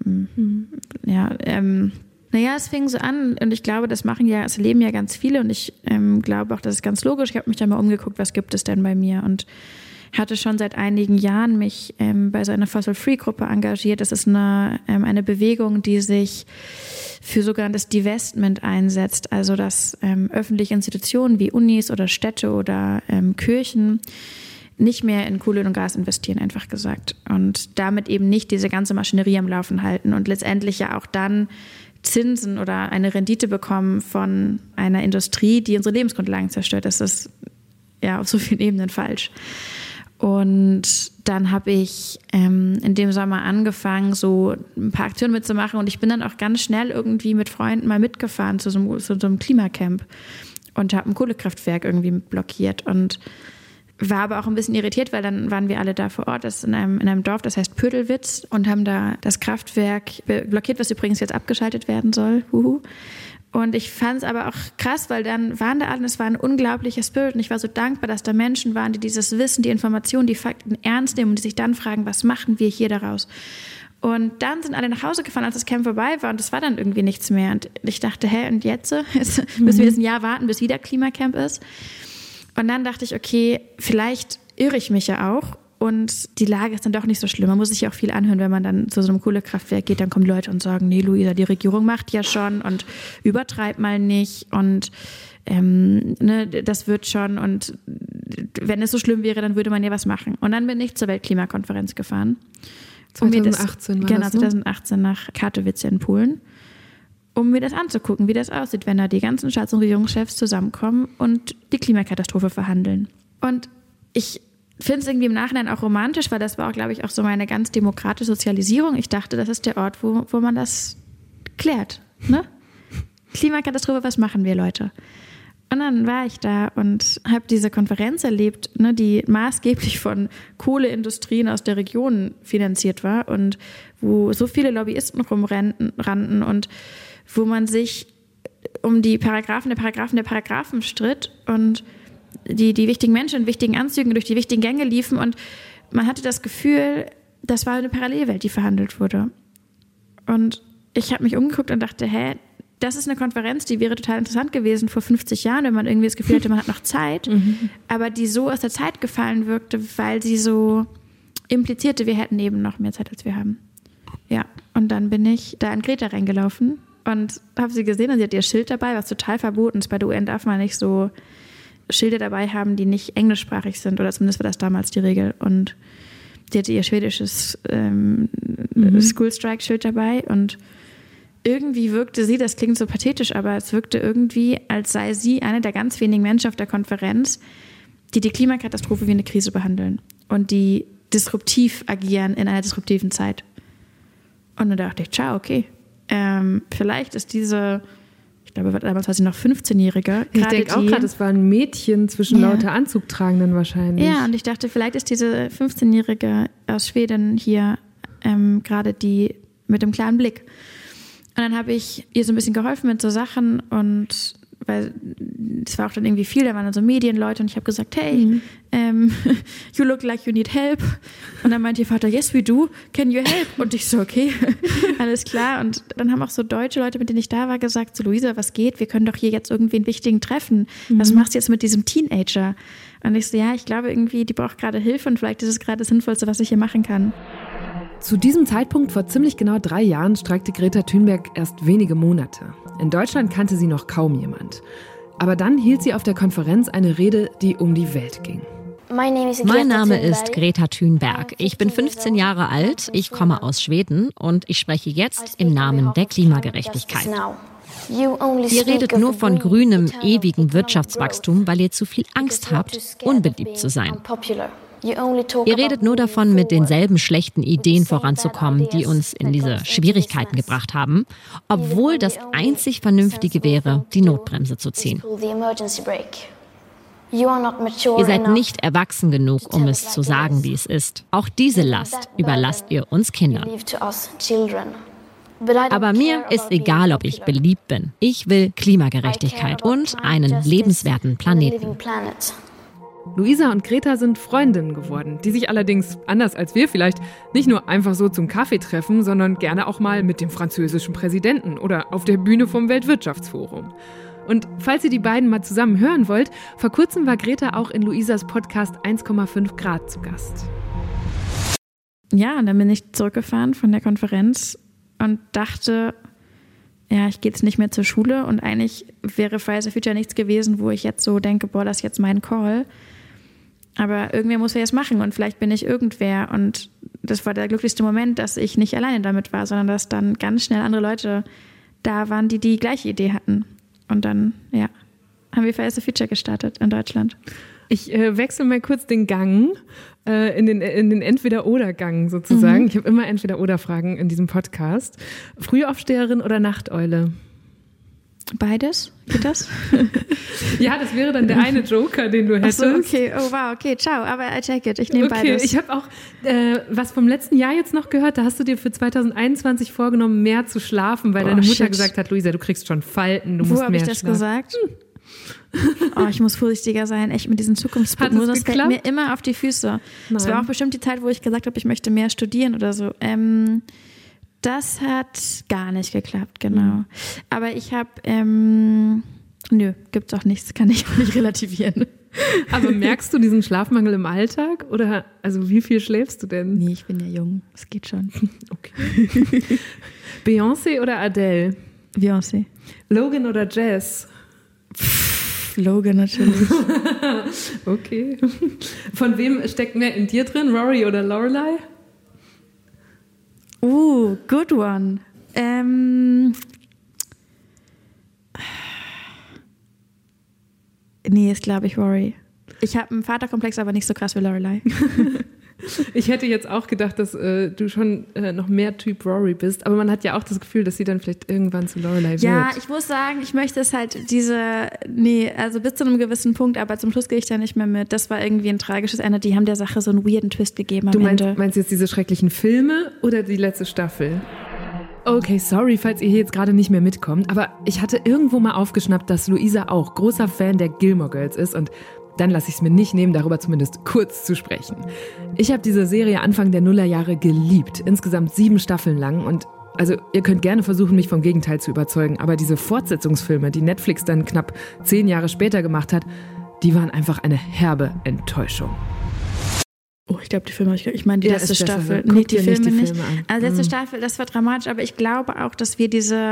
es fing so an und ich glaube, es leben ja ganz viele und ich glaube auch, das ist ganz logisch. Ich habe mich da mal umgeguckt, was gibt es denn bei mir und hatte schon seit einigen Jahren mich bei so einer Fossil-Free-Gruppe engagiert. Das ist eine Bewegung, die sich für sogenanntes Divestment einsetzt, also dass öffentliche Institutionen wie Unis oder Städte oder Kirchen nicht mehr in Kohle und Gas investieren, einfach gesagt. Und damit eben nicht diese ganze Maschinerie am Laufen halten und letztendlich ja auch dann Zinsen oder eine Rendite bekommen von einer Industrie, die unsere Lebensgrundlagen zerstört. Das ist ja auf so vielen Ebenen falsch. Und dann habe ich in dem Sommer angefangen, so ein paar Aktionen mitzumachen. Und ich bin dann auch ganz schnell irgendwie mit Freunden mal mitgefahren zu so einem Klimacamp und habe ein Kohlekraftwerk irgendwie blockiert. Und war aber auch ein bisschen irritiert, weil dann waren wir alle da vor Ort, das ist in einem Dorf, das heißt Pödelwitz, und haben da das Kraftwerk blockiert, was übrigens jetzt abgeschaltet werden soll. Und ich fand es aber auch krass, weil dann waren da alle und es war ein unglaublicher Spirit und ich war so dankbar, dass da Menschen waren, die dieses Wissen, die Informationen, die Fakten ernst nehmen und die sich dann fragen, was machen wir hier daraus? Und dann sind alle nach Hause gefahren, als das Camp vorbei war und es war dann irgendwie nichts mehr. Und ich dachte, und jetzt? Müssen wir jetzt ein Jahr warten, bis wieder Klimacamp ist? Und dann dachte ich, okay, vielleicht irre ich mich ja auch. Und die Lage ist dann doch nicht so schlimm. Man muss sich ja auch viel anhören, wenn man dann zu so einem Kohlekraftwerk geht. Dann kommen Leute und sagen, nee, Luisa, die Regierung macht ja schon und übertreib mal nicht. Und das wird schon. Und wenn es so schlimm wäre, dann würde man ja was machen. Und dann bin ich zur Weltklimakonferenz gefahren. 2018 Genau, 2018 nach Katowice in Polen. Um mir das anzugucken, wie das aussieht, wenn da die ganzen Staats- und Regierungschefs zusammenkommen und die Klimakatastrophe verhandeln. Und ich finde es irgendwie im Nachhinein auch romantisch, weil das war auch, glaube ich, auch so meine ganz demokratische Sozialisierung. Ich dachte, das ist der Ort, wo man das klärt. Ne? Klimakatastrophe, was machen wir, Leute? Und dann war ich da und habe diese Konferenz erlebt, ne, die maßgeblich von Kohleindustrien aus der Region finanziert war und wo so viele Lobbyisten rumrannten und wo man sich um die Paragraphen stritt und die wichtigen Menschen in wichtigen Anzügen durch die wichtigen Gänge liefen und man hatte das Gefühl, das war eine Parallelwelt, die verhandelt wurde. Und ich habe mich umgeguckt und dachte, das ist eine Konferenz, die wäre total interessant gewesen vor 50 Jahren, wenn man irgendwie das Gefühl hatte, man hat noch Zeit, aber die so aus der Zeit gefallen wirkte, weil sie so implizierte, wir hätten eben noch mehr Zeit, als wir haben. Ja, und dann bin ich da an Greta reingelaufen und habe sie gesehen und sie hat ihr Schild dabei, was total verboten ist. Bei der UN darf man nicht so Schilder dabei haben, die nicht englischsprachig sind, oder zumindest war das damals die Regel. Und sie hatte ihr schwedisches School Strike-Schild dabei und irgendwie wirkte sie, das klingt so pathetisch, aber es wirkte irgendwie, als sei sie eine der ganz wenigen Menschen auf der Konferenz, die Klimakatastrophe wie eine Krise behandeln und die disruptiv agieren in einer disruptiven Zeit. Und dann dachte ich, okay, vielleicht ist diese, ich glaube, damals war sie noch 15-Jährige. Ich denke auch gerade, es war ein Mädchen zwischen lauter Anzugtragenden wahrscheinlich. Ja, und ich dachte, vielleicht ist diese 15-Jährige aus Schweden hier gerade die mit dem klaren Blick. Und dann habe ich ihr so ein bisschen geholfen mit so Sachen und weil es war auch dann irgendwie viel, da waren dann so Medienleute und ich habe gesagt, hey, you look like you need help. Und dann meinte ihr Vater, yes we do, can you help? Und ich so, okay, alles klar. Und dann haben auch so deutsche Leute, mit denen ich da war, gesagt, so Luisa, was geht? Wir können doch hier jetzt irgendwie einen wichtigen treffen. Was machst du jetzt mit diesem Teenager? Und ich so, ja, ich glaube irgendwie, die braucht gerade Hilfe und vielleicht ist es gerade das Sinnvollste, was ich hier machen kann. Zu diesem Zeitpunkt vor ziemlich genau 3 Jahren streikte Greta Thunberg erst wenige Monate. In Deutschland kannte sie noch kaum jemand. Aber dann hielt sie auf der Konferenz eine Rede, die um die Welt ging. Mein Name ist Greta Thunberg. Ich bin 15 Jahre alt, ich komme aus Schweden und ich spreche jetzt im Namen der Klimagerechtigkeit. Ihr redet nur von grünem, ewigem Wirtschaftswachstum, weil ihr zu viel Angst habt, unbeliebt zu sein. Ihr redet nur davon, mit denselben schlechten Ideen voranzukommen, die uns in diese Schwierigkeiten gebracht haben, obwohl das einzig Vernünftige wäre, die Notbremse zu ziehen. Ihr seid nicht erwachsen genug, um es zu sagen, wie es ist. Auch diese Last überlasst ihr uns Kindern. Aber mir ist egal, ob ich beliebt bin. Ich will Klimagerechtigkeit und einen lebenswerten Planeten. Luisa und Greta sind Freundinnen geworden, die sich allerdings, anders als wir vielleicht, nicht nur einfach so zum Kaffee treffen, sondern gerne auch mal mit dem französischen Präsidenten oder auf der Bühne vom Weltwirtschaftsforum. Und falls ihr die beiden mal zusammen hören wollt, vor kurzem war Greta auch in Luisas Podcast 1,5 Grad zu Gast. Ja, und dann bin ich zurückgefahren von der Konferenz und dachte, ja, ich gehe jetzt nicht mehr zur Schule und eigentlich wäre Fridays for Future nichts gewesen, wo ich jetzt so denke, das ist jetzt mein Call. Aber irgendwer muss ja jetzt machen und vielleicht bin ich irgendwer. Und das war der glücklichste Moment, dass ich nicht alleine damit war, sondern dass dann ganz schnell andere Leute da waren, die die gleiche Idee hatten. Und dann, haben wir Fridays for Future gestartet in Deutschland. Ich wechsle mal kurz den Gang in den Entweder-Oder-Gang sozusagen. Ich habe immer Entweder-Oder-Fragen in diesem Podcast. Frühaufsteherin oder Nachteule? Beides? Geht das? Ja, das wäre dann der eine Joker, den du hättest. Ach so, okay. Oh wow, okay, ciao. Aber I take it. Ich nehme beides. Ich habe auch was vom letzten Jahr jetzt noch gehört. Da hast du dir für 2021 vorgenommen, mehr zu schlafen, weil deine Mutter gesagt hat, Luisa, du kriegst schon Falten, du musst mehr schlafen. Wo habe ich das gesagt? Ich muss vorsichtiger sein, echt mit diesen Zukunftsprognosen. Das fällt mir immer auf die Füße. Es war auch bestimmt die Zeit, wo ich gesagt habe, ich möchte mehr studieren oder so. Das hat gar nicht geklappt, genau. Aber ich habe, gibt's auch nichts, kann ich auch nicht relativieren. Aber merkst du diesen Schlafmangel im Alltag? Oder, also wie viel schläfst du denn? Nee, ich bin ja jung, das geht schon. Okay. Beyoncé oder Adele? Beyoncé. Logan oder Jazz? Logan natürlich. Okay. Von wem steckt mehr in dir drin, Rory oder Lorelei? Good one. Nee, ist glaube ich Rory. Ich habe einen Vaterkomplex, aber nicht so krass wie Lorelei. Ich hätte jetzt auch gedacht, dass du schon noch mehr Typ Rory bist, aber man hat ja auch das Gefühl, dass sie dann vielleicht irgendwann zu Lorelei wird. Ja, ich muss sagen, ich möchte es halt also bis zu einem gewissen Punkt, aber zum Schluss gehe ich da nicht mehr mit. Das war irgendwie ein tragisches Ende. Die haben der Sache so einen weirden Twist gegeben am Ende. Meinst du jetzt diese schrecklichen Filme oder die letzte Staffel? Okay, sorry, falls ihr hier jetzt gerade nicht mehr mitkommt, aber ich hatte irgendwo mal aufgeschnappt, dass Luisa auch großer Fan der Gilmore Girls ist und dann lasse ich es mir nicht nehmen, darüber zumindest kurz zu sprechen. Ich habe diese Serie Anfang der Nullerjahre geliebt, insgesamt 7 Staffeln lang und also ihr könnt gerne versuchen, mich vom Gegenteil zu überzeugen, aber diese Fortsetzungsfilme, die Netflix dann knapp 10 Jahre später gemacht hat, die waren einfach eine herbe Enttäuschung. Oh, ich glaube, die Filme, ich meine die letzte Staffel. Nee, die Filme nicht. Also letzte Staffel, das war dramatisch, aber ich glaube auch, dass wir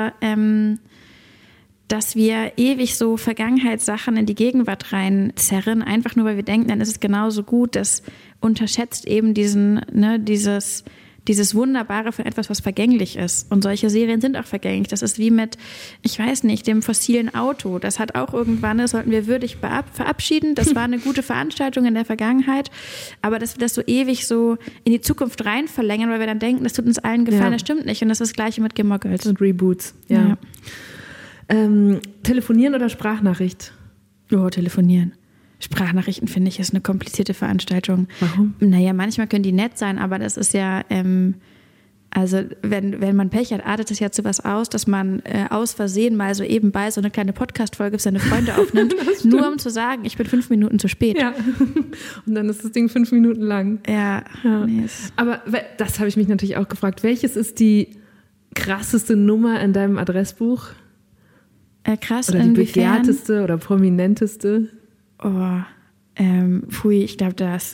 dass wir ewig so Vergangenheitssachen in die Gegenwart reinzerren, einfach nur, weil wir denken, dann ist es genauso gut. Das unterschätzt eben dieses Wunderbare von etwas, was vergänglich ist. Und solche Serien sind auch vergänglich. Das ist wie mit, ich weiß nicht, dem fossilen Auto. Das hat auch irgendwann, das sollten wir würdig verabschieden. Das war eine gute Veranstaltung in der Vergangenheit. Aber dass wir das so ewig so in die Zukunft rein verlängern, weil wir dann denken, das tut uns allen gefallen, das stimmt nicht. Und das ist das Gleiche mit Gilmore Girls. Und Reboots, ja. Telefonieren oder Sprachnachricht? Oh, telefonieren. Sprachnachrichten, finde ich, ist eine komplizierte Veranstaltung. Warum? Naja, manchmal können die nett sein, aber das ist ja, also wenn man Pech hat, artet es ja zu was aus, dass man aus Versehen mal so nebenbei so eine kleine Podcast-Folge für seine Freunde aufnimmt, nur um zu sagen, ich bin 5 Minuten zu spät. Ja, und dann ist das Ding 5 Minuten lang. Ja. Nee, aber das habe ich mich natürlich auch gefragt. Welches ist die krasseste Nummer in deinem Adressbuch? Krass, oder die begehrteste oder prominenteste? Ich glaube,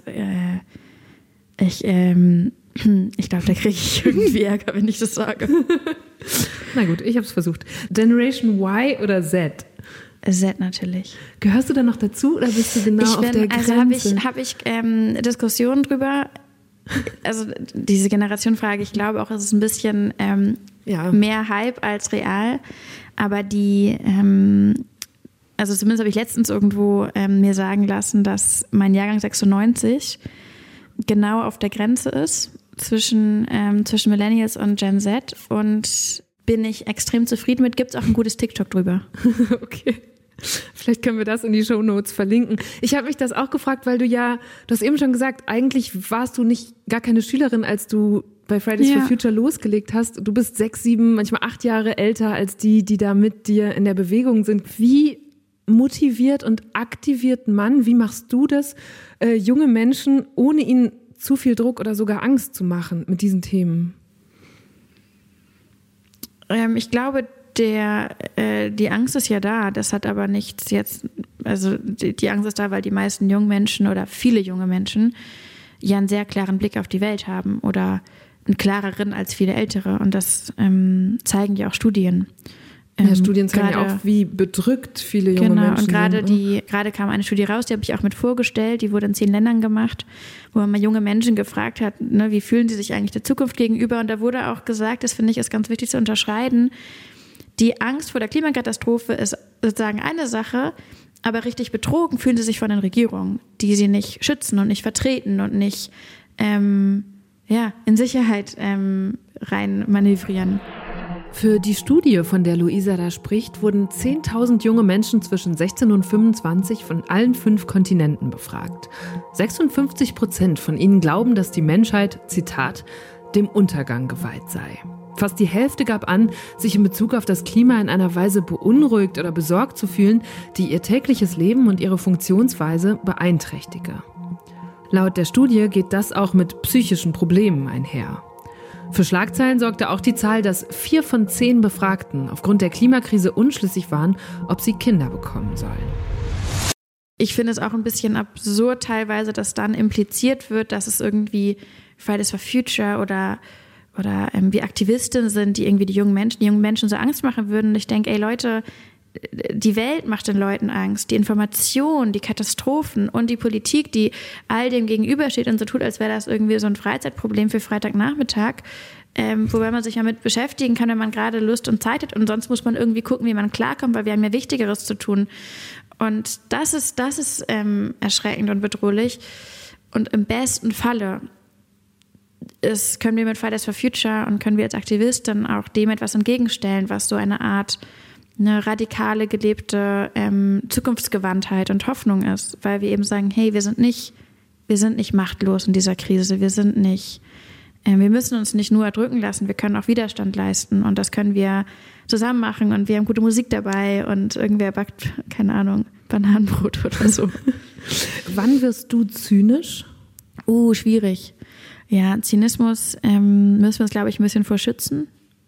ich glaube, da kriege ich irgendwie Ärger, wenn ich das sage. Na gut, ich habe es versucht. Generation Y oder Z? Z natürlich. Gehörst du da noch dazu oder bist du auf der Grenze? Also habe ich Diskussionen drüber. Also diese Generationenfrage, ich glaube auch, es ist ein bisschen mehr Hype als real. Aber also zumindest habe ich letztens irgendwo mir sagen lassen, dass mein Jahrgang 96 genau auf der Grenze ist zwischen Millennials und Gen Z und bin ich extrem zufrieden mit. Gibt es auch ein gutes TikTok drüber. Okay. Vielleicht können wir das in die Shownotes verlinken. Ich habe mich das auch gefragt, weil du hast eben schon gesagt, eigentlich warst du gar keine Schülerin, als du bei Fridays for Future losgelegt hast. Du bist 6, 7, manchmal 8 Jahre älter als die da mit dir in der Bewegung sind. Wie motiviert und aktiviert man, wie machst du das, junge Menschen, ohne ihnen zu viel Druck oder sogar Angst zu machen mit diesen Themen? Ich glaube, die Angst ist ja da. Das hat aber nichts jetzt, also die Angst ist da, weil die meisten jungen Menschen oder viele junge Menschen ja einen sehr klaren Blick auf die Welt haben oder einen klareren als viele Ältere. Und das zeigen ja auch Studien. Studien zeigen ja auch, wie bedrückt viele junge Menschen sind. Genau, und gerade kam eine Studie raus, die habe ich auch mit vorgestellt, die wurde in 10 Ländern gemacht, wo man mal junge Menschen gefragt hat, ne, wie fühlen sie sich eigentlich der Zukunft gegenüber? Und da wurde auch gesagt, das finde ich ist ganz wichtig zu unterscheiden, die Angst vor der Klimakatastrophe ist sozusagen eine Sache, Aber richtig betrogen fühlen sie sich von den Regierungen, die sie nicht schützen und nicht vertreten und nicht in Sicherheit rein manövrieren. Für die Studie, von der Luisa da spricht, wurden 10.000 junge Menschen zwischen 16 und 25 von allen 5 Kontinenten befragt. 56% von ihnen glauben, dass die Menschheit, Zitat, dem Untergang geweiht sei. Fast die Hälfte gab an, sich in Bezug auf das Klima in einer Weise beunruhigt oder besorgt zu fühlen, die ihr tägliches Leben und ihre Funktionsweise beeinträchtige. Laut der Studie geht das auch mit psychischen Problemen einher. Für Schlagzeilen sorgte auch die Zahl, dass 4 von 10 Befragten aufgrund der Klimakrise unschlüssig waren, ob sie Kinder bekommen sollen. Ich finde es auch ein bisschen absurd teilweise, dass dann impliziert wird, dass es irgendwie Fridays for Future oder wie Aktivistinnen sind, die irgendwie die jungen Menschen so Angst machen würden. Und ich denke, ey Leute, die Welt macht den Leuten Angst. Die Information, die Katastrophen und die Politik, die all dem gegenübersteht und so tut, als wäre das irgendwie so ein Freizeitproblem für Freitagnachmittag, wobei man sich damit beschäftigen kann, wenn man gerade Lust und Zeit hat. Und sonst muss man irgendwie gucken, wie man klarkommt, weil wir haben ja Wichtigeres zu tun. Und das ist erschreckend und bedrohlich. Und im besten Falle können wir mit Fridays for Future und können wir als Aktivisten auch dem etwas entgegenstellen, was so eine Art eine radikale, gelebte Zukunftsgewandtheit und Hoffnung ist, weil wir eben sagen, hey, wir sind nicht machtlos in dieser Krise, wir müssen uns nicht nur erdrücken lassen, wir können auch Widerstand leisten und das können wir zusammen machen und wir haben gute Musik dabei und irgendwer backt, keine Ahnung, Bananenbrot oder so. Wann wirst du zynisch? Schwierig. Ja, Zynismus müssen wir uns, glaube ich, ein bisschen vor schützen.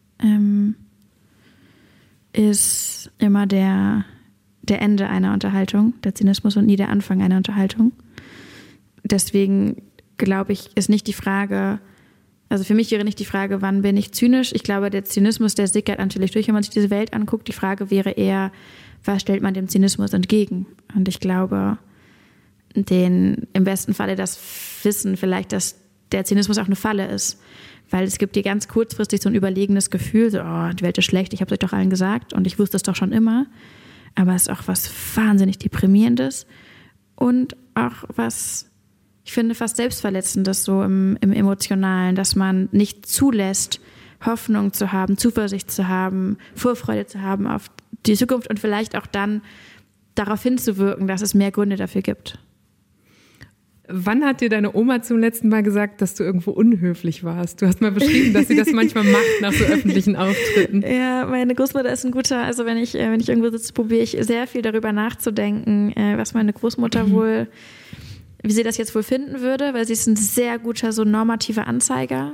Ist immer der Ende einer Unterhaltung, der Zynismus und nie der Anfang einer Unterhaltung. Deswegen glaube ich, ist nicht die Frage, also für mich wäre nicht die Frage, wann bin ich zynisch? Ich glaube, der Zynismus, der sickert natürlich durch, wenn man sich diese Welt anguckt. Die Frage wäre eher, was stellt man dem Zynismus entgegen? Und ich glaube, im besten Falle das Wissen vielleicht, dass der Zynismus auch eine Falle ist. Weil es gibt dir ganz kurzfristig so ein überlegenes Gefühl, so, die Welt ist schlecht, ich habe es euch doch allen gesagt und ich wusste es doch schon immer. Aber es ist auch was wahnsinnig Deprimierendes und auch was, ich finde, fast Selbstverletzendes so im Emotionalen, dass man nicht zulässt, Hoffnung zu haben, Zuversicht zu haben, Vorfreude zu haben auf die Zukunft und vielleicht auch dann darauf hinzuwirken, dass es mehr Gründe dafür gibt. Wann hat dir deine Oma zum letzten Mal gesagt, dass du irgendwo unhöflich warst? Du hast mal beschrieben, dass sie das manchmal macht nach so öffentlichen Auftritten. Ja, meine Großmutter ist ein guter, also wenn ich irgendwo sitze, probiere ich sehr viel darüber nachzudenken, was meine Großmutter wie sie das jetzt wohl finden würde, weil sie ist ein sehr guter, so normativer Anzeiger.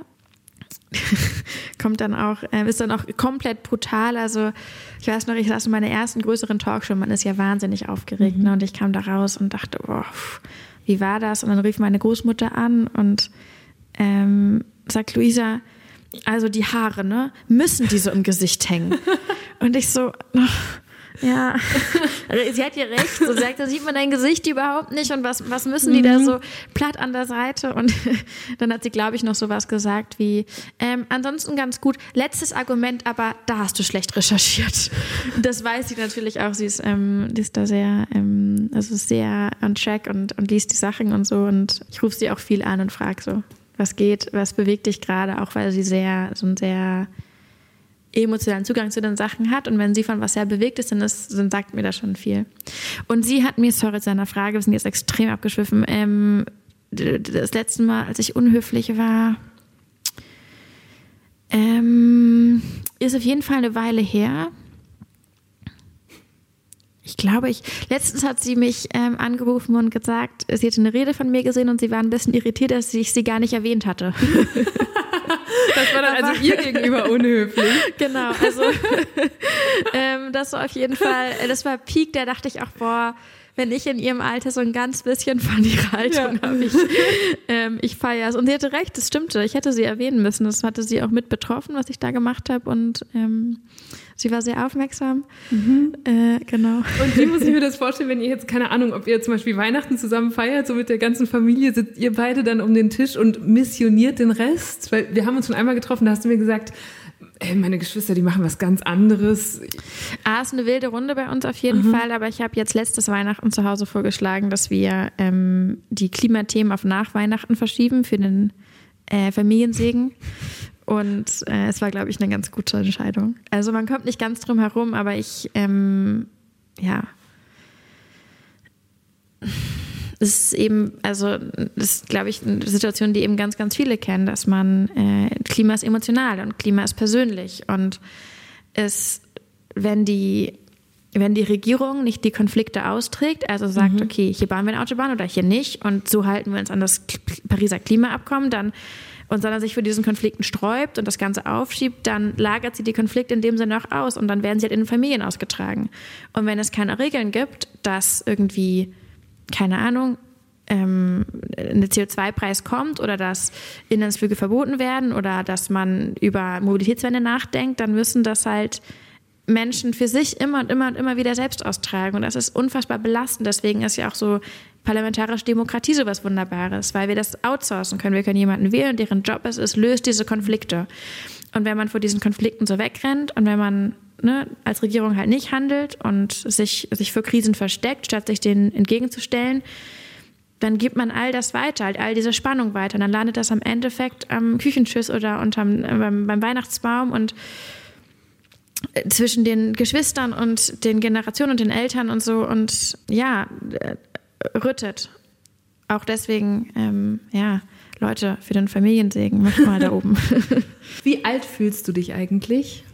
Ist dann auch komplett brutal. Also ich weiß noch, ich saß in meiner ersten größeren Talkshow, man ist ja wahnsinnig aufgeregt, ne? Und ich kam da raus und dachte, wie war das? Und dann rief meine Großmutter an und sagt, Luisa, also die Haare, ne, müssen die so im Gesicht hängen? Und ich so, ja, sie hat ja recht. So sagt, da sieht man dein Gesicht überhaupt nicht und was müssen die da so platt an der Seite? Und dann hat sie, glaube ich, noch sowas gesagt wie, ansonsten ganz gut, letztes Argument, aber da hast du schlecht recherchiert. Das weiß sie natürlich auch. Sie ist da sehr, sehr on track und liest die Sachen und so. Und ich rufe sie auch viel an und frage so, was geht, was bewegt dich gerade, auch weil sie so einen sehr emotionalen Zugang zu den Sachen hat und wenn sie von was sehr bewegt ist, dann sagt mir das schon viel. Und sie hat mir, sorry zu einer Frage, wir sind jetzt extrem abgeschwiffen, das letzte Mal, als ich unhöflich war, ist auf jeden Fall eine Weile her. Ich glaube, letztens hat sie mich angerufen und gesagt, sie hätte eine Rede von mir gesehen und sie war ein bisschen irritiert, dass ich sie gar nicht erwähnt hatte. Das war dann also ihr gegenüber unhöflich. Genau, also das war auf jeden Fall, das war Peak, da dachte ich auch, wenn ich in ihrem Alter so ein ganz bisschen von ihrer Haltung habe, ich feiere es. Und sie hatte recht, das stimmte, ich hätte sie erwähnen müssen, das hatte sie auch mit betroffen, was ich da gemacht habe und sie war sehr aufmerksam. Genau. Und wie muss ich mir das vorstellen, wenn ihr jetzt, keine Ahnung, ob ihr zum Beispiel Weihnachten zusammen feiert, so mit der ganzen Familie, sitzt ihr beide dann um den Tisch und missioniert den Rest? Weil wir haben uns schon einmal getroffen, da hast du mir gesagt, meine Geschwister, die machen was ganz anderes. Ist eine wilde Runde bei uns auf jeden Fall, aber ich habe jetzt letztes Weihnachten zu Hause vorgeschlagen, dass wir die Klimathemen auf nach Weihnachten verschieben für den Familiensegen. Und es war, glaube ich, eine ganz gute Entscheidung. Also man kommt nicht ganz drum herum, aber es ist eben, also das ist, glaube ich, eine Situation, die eben ganz, ganz viele kennen, dass man, Klima ist emotional und Klima ist persönlich. Und wenn die Regierung nicht die Konflikte austrägt, also sagt, okay, hier bauen wir eine Autobahn oder hier nicht und so halten wir uns an das Pariser Klimaabkommen, sondern sich für diesen Konflikten sträubt und das Ganze aufschiebt, dann lagert sie die Konflikte in dem Sinne auch aus und dann werden sie halt in den Familien ausgetragen. Und wenn es keine Regeln gibt, dass irgendwie, keine Ahnung, eine CO2-Preis kommt oder dass Inlandsflüge verboten werden oder dass man über Mobilitätswende nachdenkt, dann müssen das halt Menschen für sich immer und immer und immer wieder selbst austragen. Und das ist unfassbar belastend. Deswegen ist ja auch so parlamentarische Demokratie so was Wunderbares, weil wir das outsourcen können. Wir können jemanden wählen, deren Job es ist, löst diese Konflikte. Und wenn man vor diesen Konflikten so wegrennt und wenn man als Regierung halt nicht handelt und sich für Krisen versteckt, statt sich denen entgegenzustellen, dann gibt man all das weiter, halt all diese Spannung weiter. Und dann landet das am Endeffekt am Küchentisch oder beim Weihnachtsbaum und zwischen den Geschwistern und den Generationen und den Eltern und so und rüttet. Auch deswegen, Leute, für den Familiensegen, mach mal da oben. Wie alt fühlst du dich eigentlich?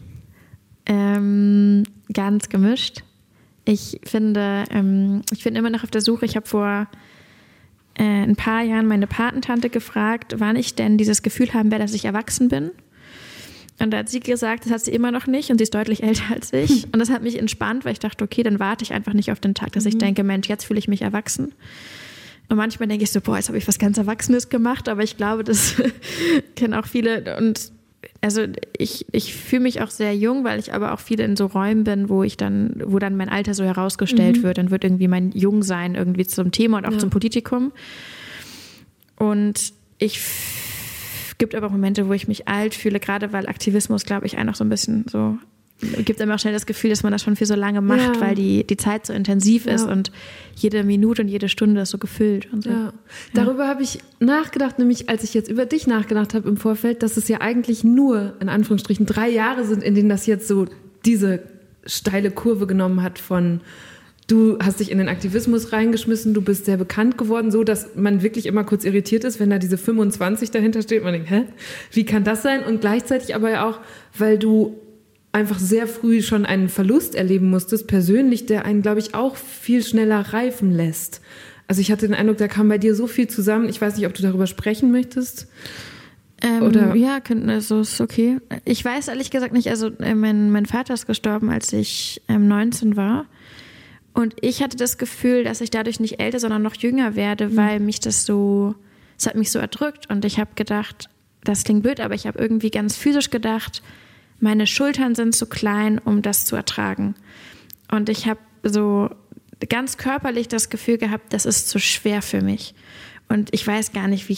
Ganz gemischt. Ich finde immer noch auf der Suche, ich habe vor ein paar Jahren meine Patentante gefragt, wann ich denn dieses Gefühl haben werde, dass ich erwachsen bin. Und da hat sie gesagt, das hat sie immer noch nicht und sie ist deutlich älter als ich. Und das hat mich entspannt, weil ich dachte, okay, dann warte ich einfach nicht auf den Tag, dass ich denke, Mensch, jetzt fühle ich mich erwachsen. Und manchmal denke ich so, jetzt habe ich was ganz Erwachsenes gemacht, aber ich glaube, das kennen auch viele. Und also ich fühle mich auch sehr jung, weil ich aber auch viel in so Räumen bin, wo dann mein Alter so herausgestellt wird. Dann wird irgendwie mein Jungsein irgendwie zum Thema und auch zum Politikum. Und gibt aber auch Momente, wo ich mich alt fühle, gerade weil Aktivismus, glaube ich, einfach so ein bisschen so, gibt einem auch schnell das Gefühl, dass man das schon für so lange macht, weil die Zeit so intensiv ist und jede Minute und jede Stunde ist so gefüllt und so. Ja. Darüber habe ich nachgedacht, nämlich als ich jetzt über dich nachgedacht habe im Vorfeld, dass es ja eigentlich nur, in Anführungsstrichen, 3 Jahre sind, in denen das jetzt so diese steile Kurve genommen hat von du hast dich in den Aktivismus reingeschmissen, du bist sehr bekannt geworden, so dass man wirklich immer kurz irritiert ist, wenn da diese 25 dahinter steht. Man denkt, wie kann das sein? Und gleichzeitig aber ja auch, weil du einfach sehr früh schon einen Verlust erleben musstest, persönlich, der einen, glaube ich, auch viel schneller reifen lässt. Also ich hatte den Eindruck, da kam bei dir so viel zusammen. Ich weiß nicht, ob du darüber sprechen möchtest. Oder? Ja, also ist okay. Ich weiß ehrlich gesagt nicht, also mein Vater ist gestorben, als ich 19 war. Und ich hatte das Gefühl, dass ich dadurch nicht älter, sondern noch jünger werde, weil es hat mich so erdrückt. Und ich habe gedacht, das klingt blöd, aber ich habe irgendwie ganz physisch gedacht, meine Schultern sind zu klein, um das zu ertragen. Und ich habe so ganz körperlich das Gefühl gehabt, das ist zu schwer für mich. Und ich weiß gar nicht, wie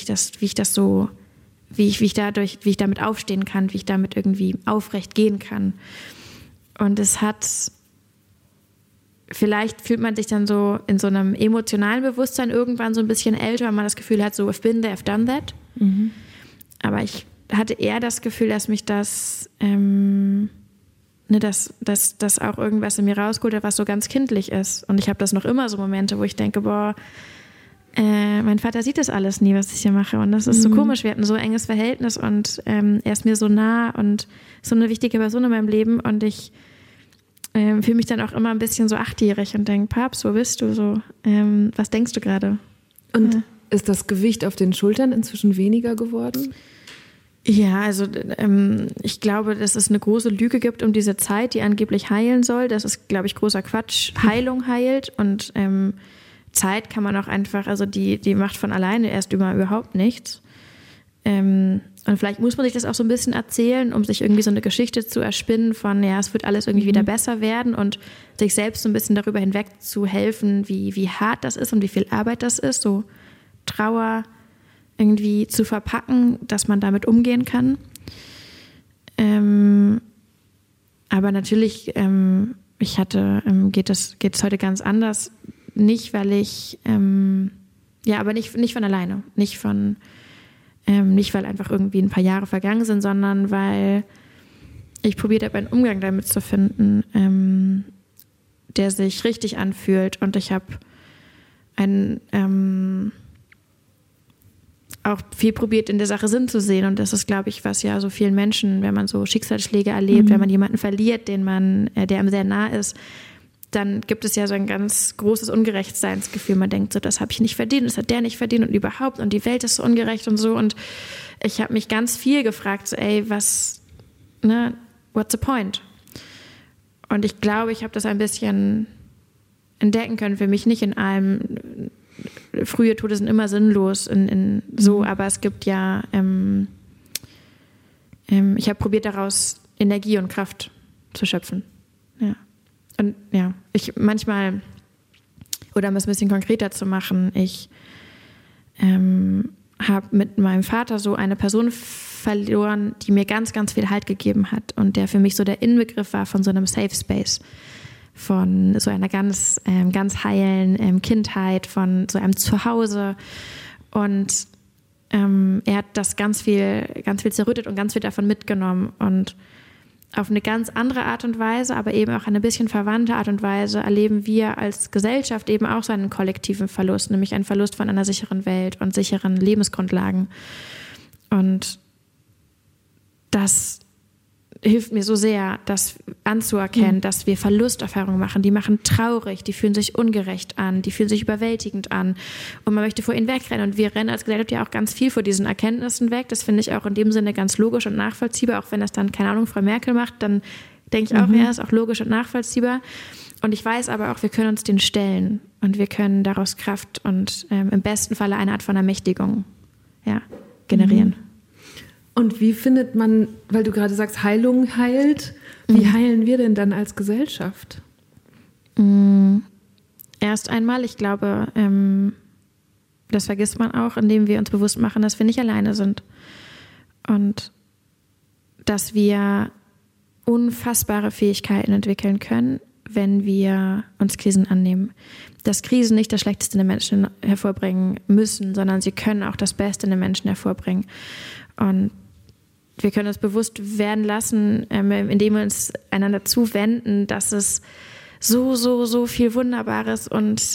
ich damit aufstehen kann, wie ich damit irgendwie aufrecht gehen kann. Und vielleicht fühlt man sich dann so in so einem emotionalen Bewusstsein irgendwann so ein bisschen älter, weil man das Gefühl hat, so, I've been there, I've done that. Aber ich hatte eher das Gefühl, dass mich das auch irgendwas in mir rausgeholt hat, was so ganz kindlich ist. Und ich habe das noch immer so Momente, wo ich denke, mein Vater sieht das alles nie, was ich hier mache. Und das ist so komisch. Wir hatten so ein enges Verhältnis und er ist mir so nah und so eine wichtige Person in meinem Leben. Und ich fühle mich dann auch immer ein bisschen so 8-jährig und denke, Papst, wo bist du so? Was denkst du gerade? Und ist das Gewicht auf den Schultern inzwischen weniger geworden? Ja, also ich glaube, dass es eine große Lüge gibt um diese Zeit, die angeblich heilen soll. Das ist, glaube ich, großer Quatsch. Heilung heilt und Zeit kann man auch einfach, also die macht von alleine erst überhaupt nichts. Und vielleicht muss man sich das auch so ein bisschen erzählen, um sich irgendwie so eine Geschichte zu erspinnen von, ja, es wird alles irgendwie wieder besser werden und sich selbst so ein bisschen darüber hinweg zu helfen, wie hart das ist und wie viel Arbeit das ist, so Trauer irgendwie zu verpacken, dass man damit umgehen kann. Aber natürlich, geht es heute ganz anders. Nicht, weil ich, aber nicht von alleine. Nicht weil einfach irgendwie ein paar Jahre vergangen sind, sondern weil ich probiert habe, einen Umgang damit zu finden, der sich richtig anfühlt. Und ich habe auch viel probiert, in der Sache Sinn zu sehen. Und das ist, glaube ich, was ja so vielen Menschen, wenn man so Schicksalsschläge erlebt, wenn man jemanden verliert, der einem sehr nah ist, dann gibt es ja so ein ganz großes Ungerechtseinsgefühl. Man denkt so, das habe ich nicht verdient, das hat der nicht verdient und überhaupt und die Welt ist so ungerecht und so. Und ich habe mich ganz viel gefragt, so what's the point? Und ich glaube, ich habe das ein bisschen entdecken können, für mich nicht in allem. Frühe Tode sind immer sinnlos, aber es gibt ja, ich habe probiert, daraus Energie und Kraft zu schöpfen. Ja. Und ja, manchmal, oder um es ein bisschen konkreter zu machen, ich habe mit meinem Vater so eine Person verloren, die mir ganz, ganz viel Halt gegeben hat und der für mich so der Inbegriff war von so einem Safe Space, von so einer ganz heilen Kindheit, von so einem Zuhause. Und er hat das ganz viel zerrüttet und ganz viel davon mitgenommen. Und auf eine ganz andere Art und Weise, aber eben auch eine bisschen verwandte Art und Weise erleben wir als Gesellschaft eben auch so einen kollektiven Verlust, nämlich einen Verlust von einer sicheren Welt und sicheren Lebensgrundlagen. Und das hilft mir so sehr, das anzuerkennen, dass wir Verlusterfahrungen machen. Die machen traurig, die fühlen sich ungerecht an, die fühlen sich überwältigend an und man möchte vor ihnen wegrennen. Und wir rennen als Gesellschaft ja auch ganz viel vor diesen Erkenntnissen weg. Das finde ich auch in dem Sinne ganz logisch und nachvollziehbar. Auch wenn das dann, keine Ahnung, Frau Merkel macht, dann denke ich auch, ja, ist auch logisch und nachvollziehbar. Und ich weiß aber auch, wir können uns den stellen und wir können daraus Kraft und im besten Falle eine Art von Ermächtigung generieren. Und wie findet man, weil du gerade sagst, Heilung heilt, wie heilen wir denn dann als Gesellschaft? Erst einmal, ich glaube, das vergisst man auch, indem wir uns bewusst machen, dass wir nicht alleine sind. Und dass wir unfassbare Fähigkeiten entwickeln können, wenn wir uns Krisen annehmen. Dass Krisen nicht das Schlechteste in den Menschen hervorbringen müssen, sondern sie können auch das Beste in den Menschen hervorbringen. Und wir können uns bewusst werden lassen, indem wir uns einander zuwenden, dass es so viel Wunderbares und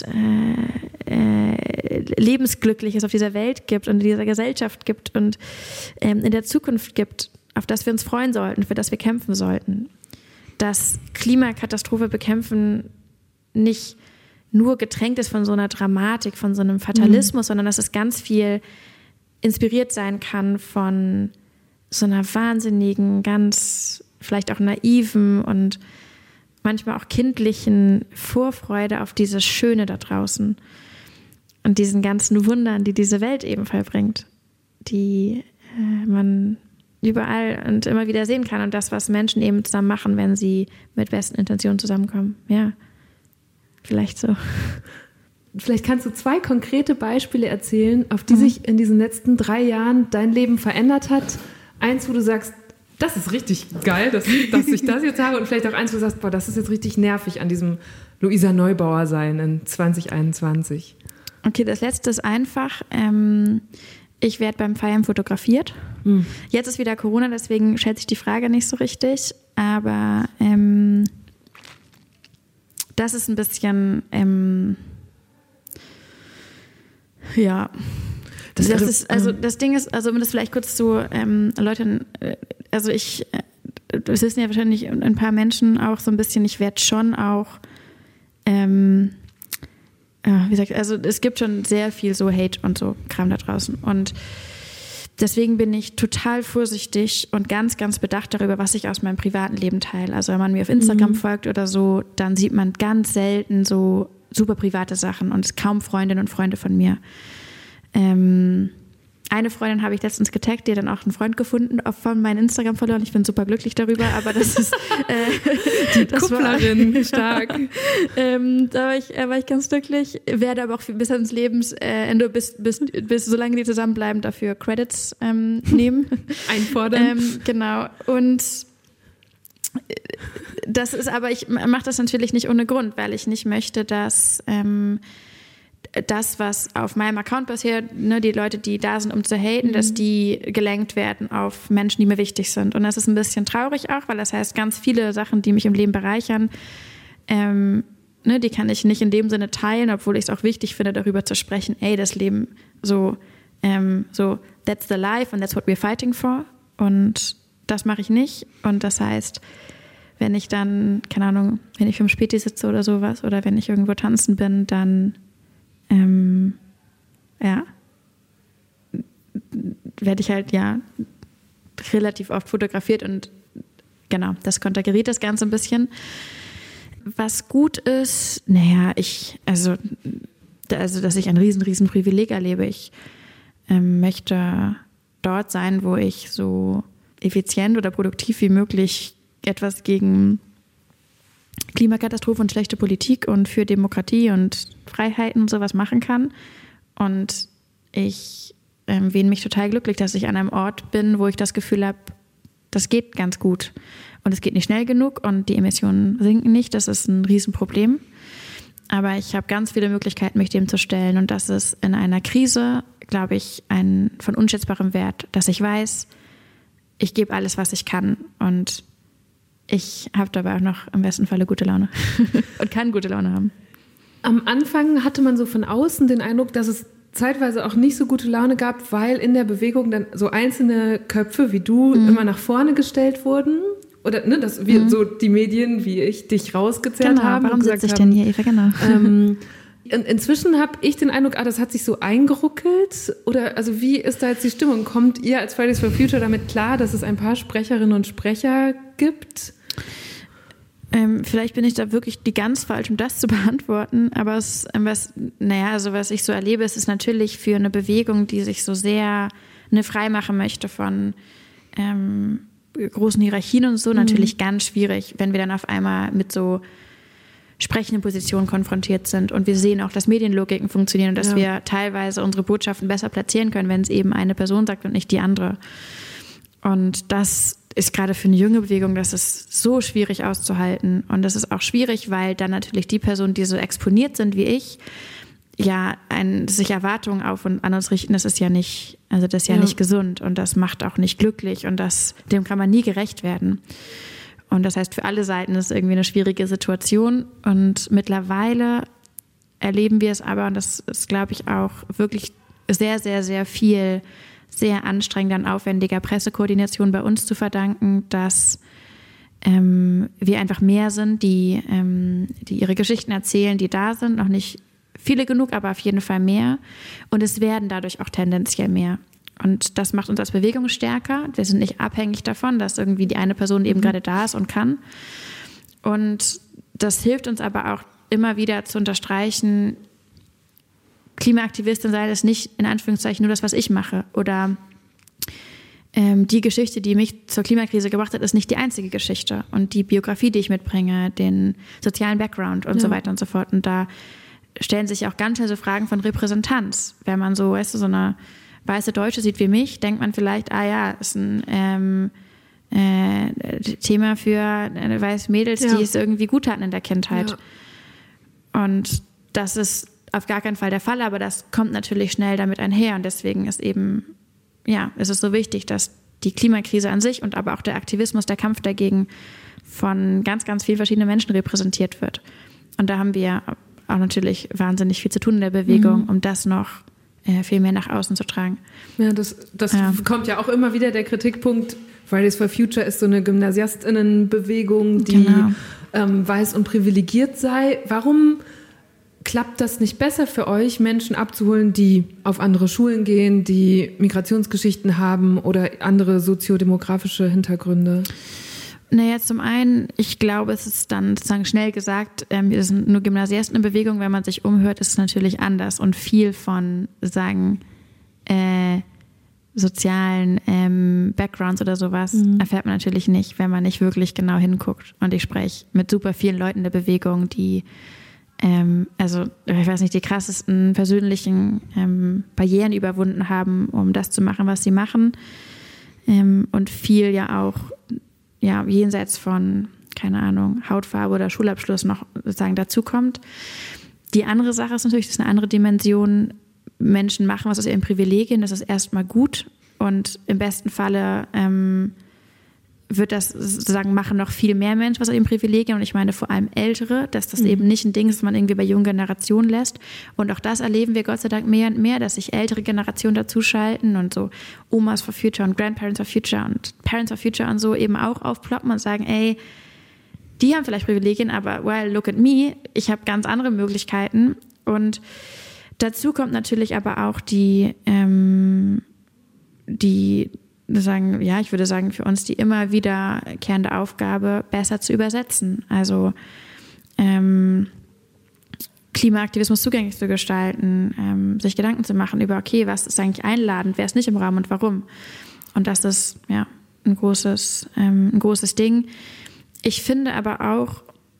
Lebensglückliches auf dieser Welt gibt und in dieser Gesellschaft gibt und in der Zukunft gibt, auf das wir uns freuen sollten, für das wir kämpfen sollten. Dass Klimakatastrophe bekämpfen nicht nur getränkt ist von so einer Dramatik, von so einem Fatalismus, sondern dass es ganz viel inspiriert sein kann von so einer wahnsinnigen, ganz vielleicht auch naiven und manchmal auch kindlichen Vorfreude auf dieses Schöne da draußen und diesen ganzen Wundern, die diese Welt eben vollbringt, die man überall und immer wieder sehen kann und das, was Menschen eben zusammen machen, wenn sie mit besten Intentionen zusammenkommen. Ja, vielleicht so. Vielleicht kannst du 2 konkrete Beispiele erzählen, auf die sich in diesen letzten 3 Jahren dein Leben verändert hat. Eins, wo du sagst, das ist richtig geil, dass ich das jetzt habe. Und vielleicht auch eins, wo du sagst, boah, das ist jetzt richtig nervig an diesem Luisa Neubauer sein in 2021. Okay, das letzte ist einfach. Ich werde beim Feiern fotografiert. Jetzt ist wieder Corona, deswegen stellt sich die Frage nicht so richtig. Aber das ist ein bisschen... Das Ding ist, also um das vielleicht kurz zu erläutern, es wissen ja wahrscheinlich ein paar Menschen auch so ein bisschen, ich werde schon auch, es gibt schon sehr viel so Hate und so Kram da draußen und deswegen bin ich total vorsichtig und ganz, ganz bedacht darüber, was ich aus meinem privaten Leben teile. Also wenn man mir auf Instagram folgt oder so, dann sieht man ganz selten so super private Sachen und kaum Freundinnen und Freunde von mir. eine Freundin habe ich letztens getaggt, die hat dann auch einen Freund gefunden von meinen Instagram-Followern. Ich bin super glücklich darüber, aber das ist die Kupplerin, stark. Da war ich ganz glücklich. Werde aber auch bis ans Lebensende, bis solange die zusammenbleiben, dafür Credits nehmen. Einfordern. Genau. Und das ist aber, ich mache das natürlich nicht ohne Grund, weil ich nicht möchte, dass das, was auf meinem Account passiert, ne, die Leute, die da sind, um zu haten, dass die gelenkt werden auf Menschen, die mir wichtig sind. Und das ist ein bisschen traurig auch, weil das heißt, ganz viele Sachen, die mich im Leben bereichern, die kann ich nicht in dem Sinne teilen, obwohl ich es auch wichtig finde, darüber zu sprechen, das Leben so that's the life and that's what we're fighting for. Und das mache ich nicht. Und das heißt, wenn ich dann, keine Ahnung, wenn ich vom Späti sitze oder sowas oder wenn ich irgendwo tanzen bin, dann werde ich halt relativ oft fotografiert und genau, das konterkariert das Ganze ein bisschen. Was gut ist, dass ich ein riesen Privileg erlebe. Ich möchte dort sein, wo ich so effizient oder produktiv wie möglich etwas gegen Klimakatastrophe und schlechte Politik und für Demokratie und Freiheiten und sowas machen kann. Und ich wähne mich total glücklich, dass ich an einem Ort bin, wo ich das Gefühl habe, das geht ganz gut. Und es geht nicht schnell genug und die Emissionen sinken nicht. Das ist ein Riesenproblem. Aber ich habe ganz viele Möglichkeiten, mich dem zu stellen. Und das ist in einer Krise, glaube ich, ein von unschätzbarem Wert, dass ich weiß, ich gebe alles, was ich kann. Und ich habe dabei auch noch im besten Falle gute Laune und kann gute Laune haben. Am Anfang hatte man so von außen den Eindruck, dass es zeitweise auch nicht so gute Laune gab, weil in der Bewegung dann so einzelne Köpfe wie du immer nach vorne gestellt wurden. Oder dass wir so die Medien wie ich dich rausgezerrt haben. Warum sitze ich denn hier, Eva? Genau. Inzwischen habe ich den Eindruck, das hat sich so eingeruckelt. Oder also wie ist da jetzt die Stimmung? Kommt ihr als Fridays for Future damit klar, dass es ein paar Sprecherinnen und Sprecher gibt? Vielleicht bin ich da wirklich die ganz falsch, um das zu beantworten. Aber was ich so erlebe, ist natürlich für eine Bewegung, die sich so sehr frei machen möchte von großen Hierarchien und so, natürlich ganz schwierig, wenn wir dann auf einmal mit so sprechenden Positionen konfrontiert sind. Und wir sehen auch, dass Medienlogiken funktionieren und dass wir teilweise unsere Botschaften besser platzieren können, wenn es eben eine Person sagt und nicht die andere. Und das ist gerade für eine junge Bewegung, das ist so schwierig auszuhalten. Und das ist auch schwierig, weil dann natürlich die Personen, die so exponiert sind wie ich, sich Erwartungen auf und an uns richten, das ist ja nicht, also das ist ja nicht gesund und das macht auch nicht glücklich und dem kann man nie gerecht werden. Und das heißt, für alle Seiten ist es irgendwie eine schwierige Situation. Und mittlerweile erleben wir es aber, und das ist, glaube ich, auch wirklich sehr, sehr, sehr viel, sehr anstrengender und aufwendiger Pressekoordination bei uns zu verdanken, dass wir einfach mehr sind, die ihre Geschichten erzählen, die da sind. Noch nicht viele genug, aber auf jeden Fall mehr. Und es werden dadurch auch tendenziell mehr. Und das macht uns als Bewegung stärker. Wir sind nicht abhängig davon, dass irgendwie die eine Person eben gerade da ist und kann. Und das hilft uns aber auch immer wieder zu unterstreichen, Klimaaktivistin sei das nicht in Anführungszeichen nur das, was ich mache. Oder die Geschichte, die mich zur Klimakrise gebracht hat, ist nicht die einzige Geschichte. Und die Biografie, die ich mitbringe, den sozialen Background und so weiter und so fort. Und da stellen sich auch ganz schnell so Fragen von Repräsentanz. Wenn man so, so eine weiße Deutsche sieht wie mich, denkt man vielleicht, ist ein Thema für weiße Mädels, die es irgendwie gut hatten in der Kindheit. Ja. Und das ist auf gar keinen Fall der Fall, aber das kommt natürlich schnell damit einher. Und deswegen ist es ist so wichtig, dass die Klimakrise an sich und aber auch der Aktivismus, der Kampf dagegen von ganz, ganz vielen verschiedenen Menschen repräsentiert wird. Und da haben wir auch natürlich wahnsinnig viel zu tun in der Bewegung, um das noch viel mehr nach außen zu tragen. Ja, das kommt ja auch immer wieder der Kritikpunkt. Fridays for Future ist so eine GymnasiastInnenbewegung, die weiß und privilegiert sei. Warum klappt das nicht besser für euch, Menschen abzuholen, die auf andere Schulen gehen, die Migrationsgeschichten haben oder andere soziodemografische Hintergründe? Naja, zum einen, ich glaube, es ist dann sozusagen schnell gesagt, wir sind nur Gymnasiasten in Bewegung, wenn man sich umhört, ist es natürlich anders und viel von sagen, sozialen Backgrounds oder sowas erfährt man natürlich nicht, wenn man nicht wirklich genau hinguckt. Und ich spreche mit super vielen Leuten in der Bewegung, die ich weiß nicht, die krassesten persönlichen Barrieren überwunden haben, um das zu machen, was sie machen. Und viel ja auch jenseits von, keine Ahnung, Hautfarbe oder Schulabschluss noch sozusagen dazukommt. Die andere Sache ist natürlich, das ist eine andere Dimension. Menschen machen was aus ihren Privilegien, das ist erstmal gut und im besten Falle wird das sozusagen machen noch viel mehr Menschen was aus ihren Privilegien und ich meine vor allem Ältere, dass das eben nicht ein Ding ist, das man irgendwie bei jungen Generationen lässt und auch das erleben wir Gott sei Dank mehr und mehr, dass sich ältere Generationen dazuschalten und so Omas for Future und Grandparents for Future und Parents for Future und so eben auch aufploppen und sagen, ey, die haben vielleicht Privilegien, aber well, look at me, ich habe ganz andere Möglichkeiten und dazu kommt natürlich aber auch die ich würde sagen, für uns die immer wiederkehrende Aufgabe, besser zu übersetzen. Also Klimaaktivismus zugänglich zu gestalten, sich Gedanken zu machen über, okay, was ist eigentlich einladend, wer ist nicht im Raum und warum. Und das ist ein großes Ding. Ich finde aber auch,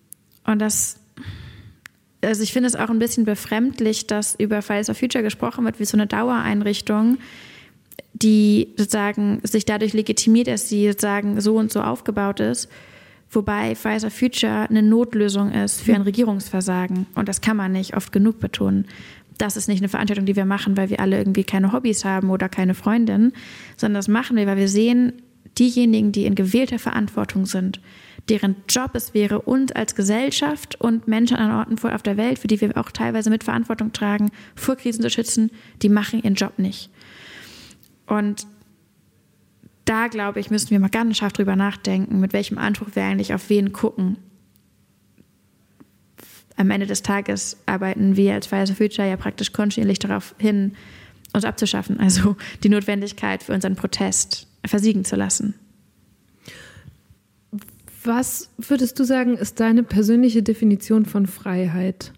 ich finde es auch ein bisschen befremdlich, dass über Fridays for Future gesprochen wird wie so eine Dauereinrichtung, die sozusagen sich dadurch legitimiert, dass sie sozusagen so und so aufgebaut ist, wobei Fridays for Future eine Notlösung ist für ein Regierungsversagen. Und das kann man nicht oft genug betonen. Das ist nicht eine Veranstaltung, die wir machen, weil wir alle irgendwie keine Hobbys haben oder keine Freundin, sondern das machen wir, weil wir sehen, diejenigen, die in gewählter Verantwortung sind, deren Job es wäre, uns als Gesellschaft und Menschen an Orten auf der Welt, für die wir auch teilweise mit Verantwortung tragen, vor Krisen zu schützen, die machen ihren Job nicht. Und da, glaube ich, müssen wir mal ganz scharf drüber nachdenken, mit welchem Anspruch wir eigentlich auf wen gucken. Am Ende des Tages arbeiten wir als Fridays for Future ja praktisch kontinuierlich darauf hin, uns abzuschaffen, also die Notwendigkeit für unseren Protest versiegen zu lassen. Was würdest du sagen, ist deine persönliche Definition von Freiheit?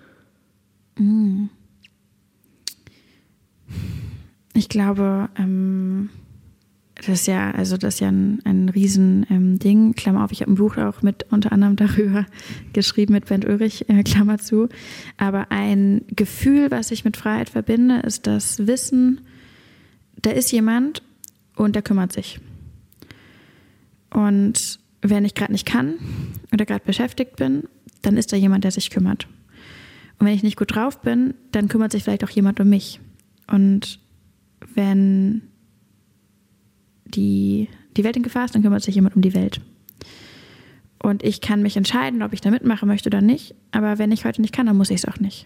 Ich glaube, das ist ja ein riesen Ding. Klammer auf, ich habe ein Buch auch unter anderem darüber geschrieben mit Bernd Ulrich, Klammer zu. Aber ein Gefühl, was ich mit Freiheit verbinde, ist das Wissen, da ist jemand und der kümmert sich. Und wenn ich gerade nicht kann oder gerade beschäftigt bin, dann ist da jemand, der sich kümmert. Und wenn ich nicht gut drauf bin, dann kümmert sich vielleicht auch jemand um mich. Und wenn die Welt in Gefahr ist, dann kümmert sich jemand um die Welt. Und ich kann mich entscheiden, ob ich da mitmachen möchte oder nicht. Aber wenn ich heute nicht kann, dann muss ich es auch nicht.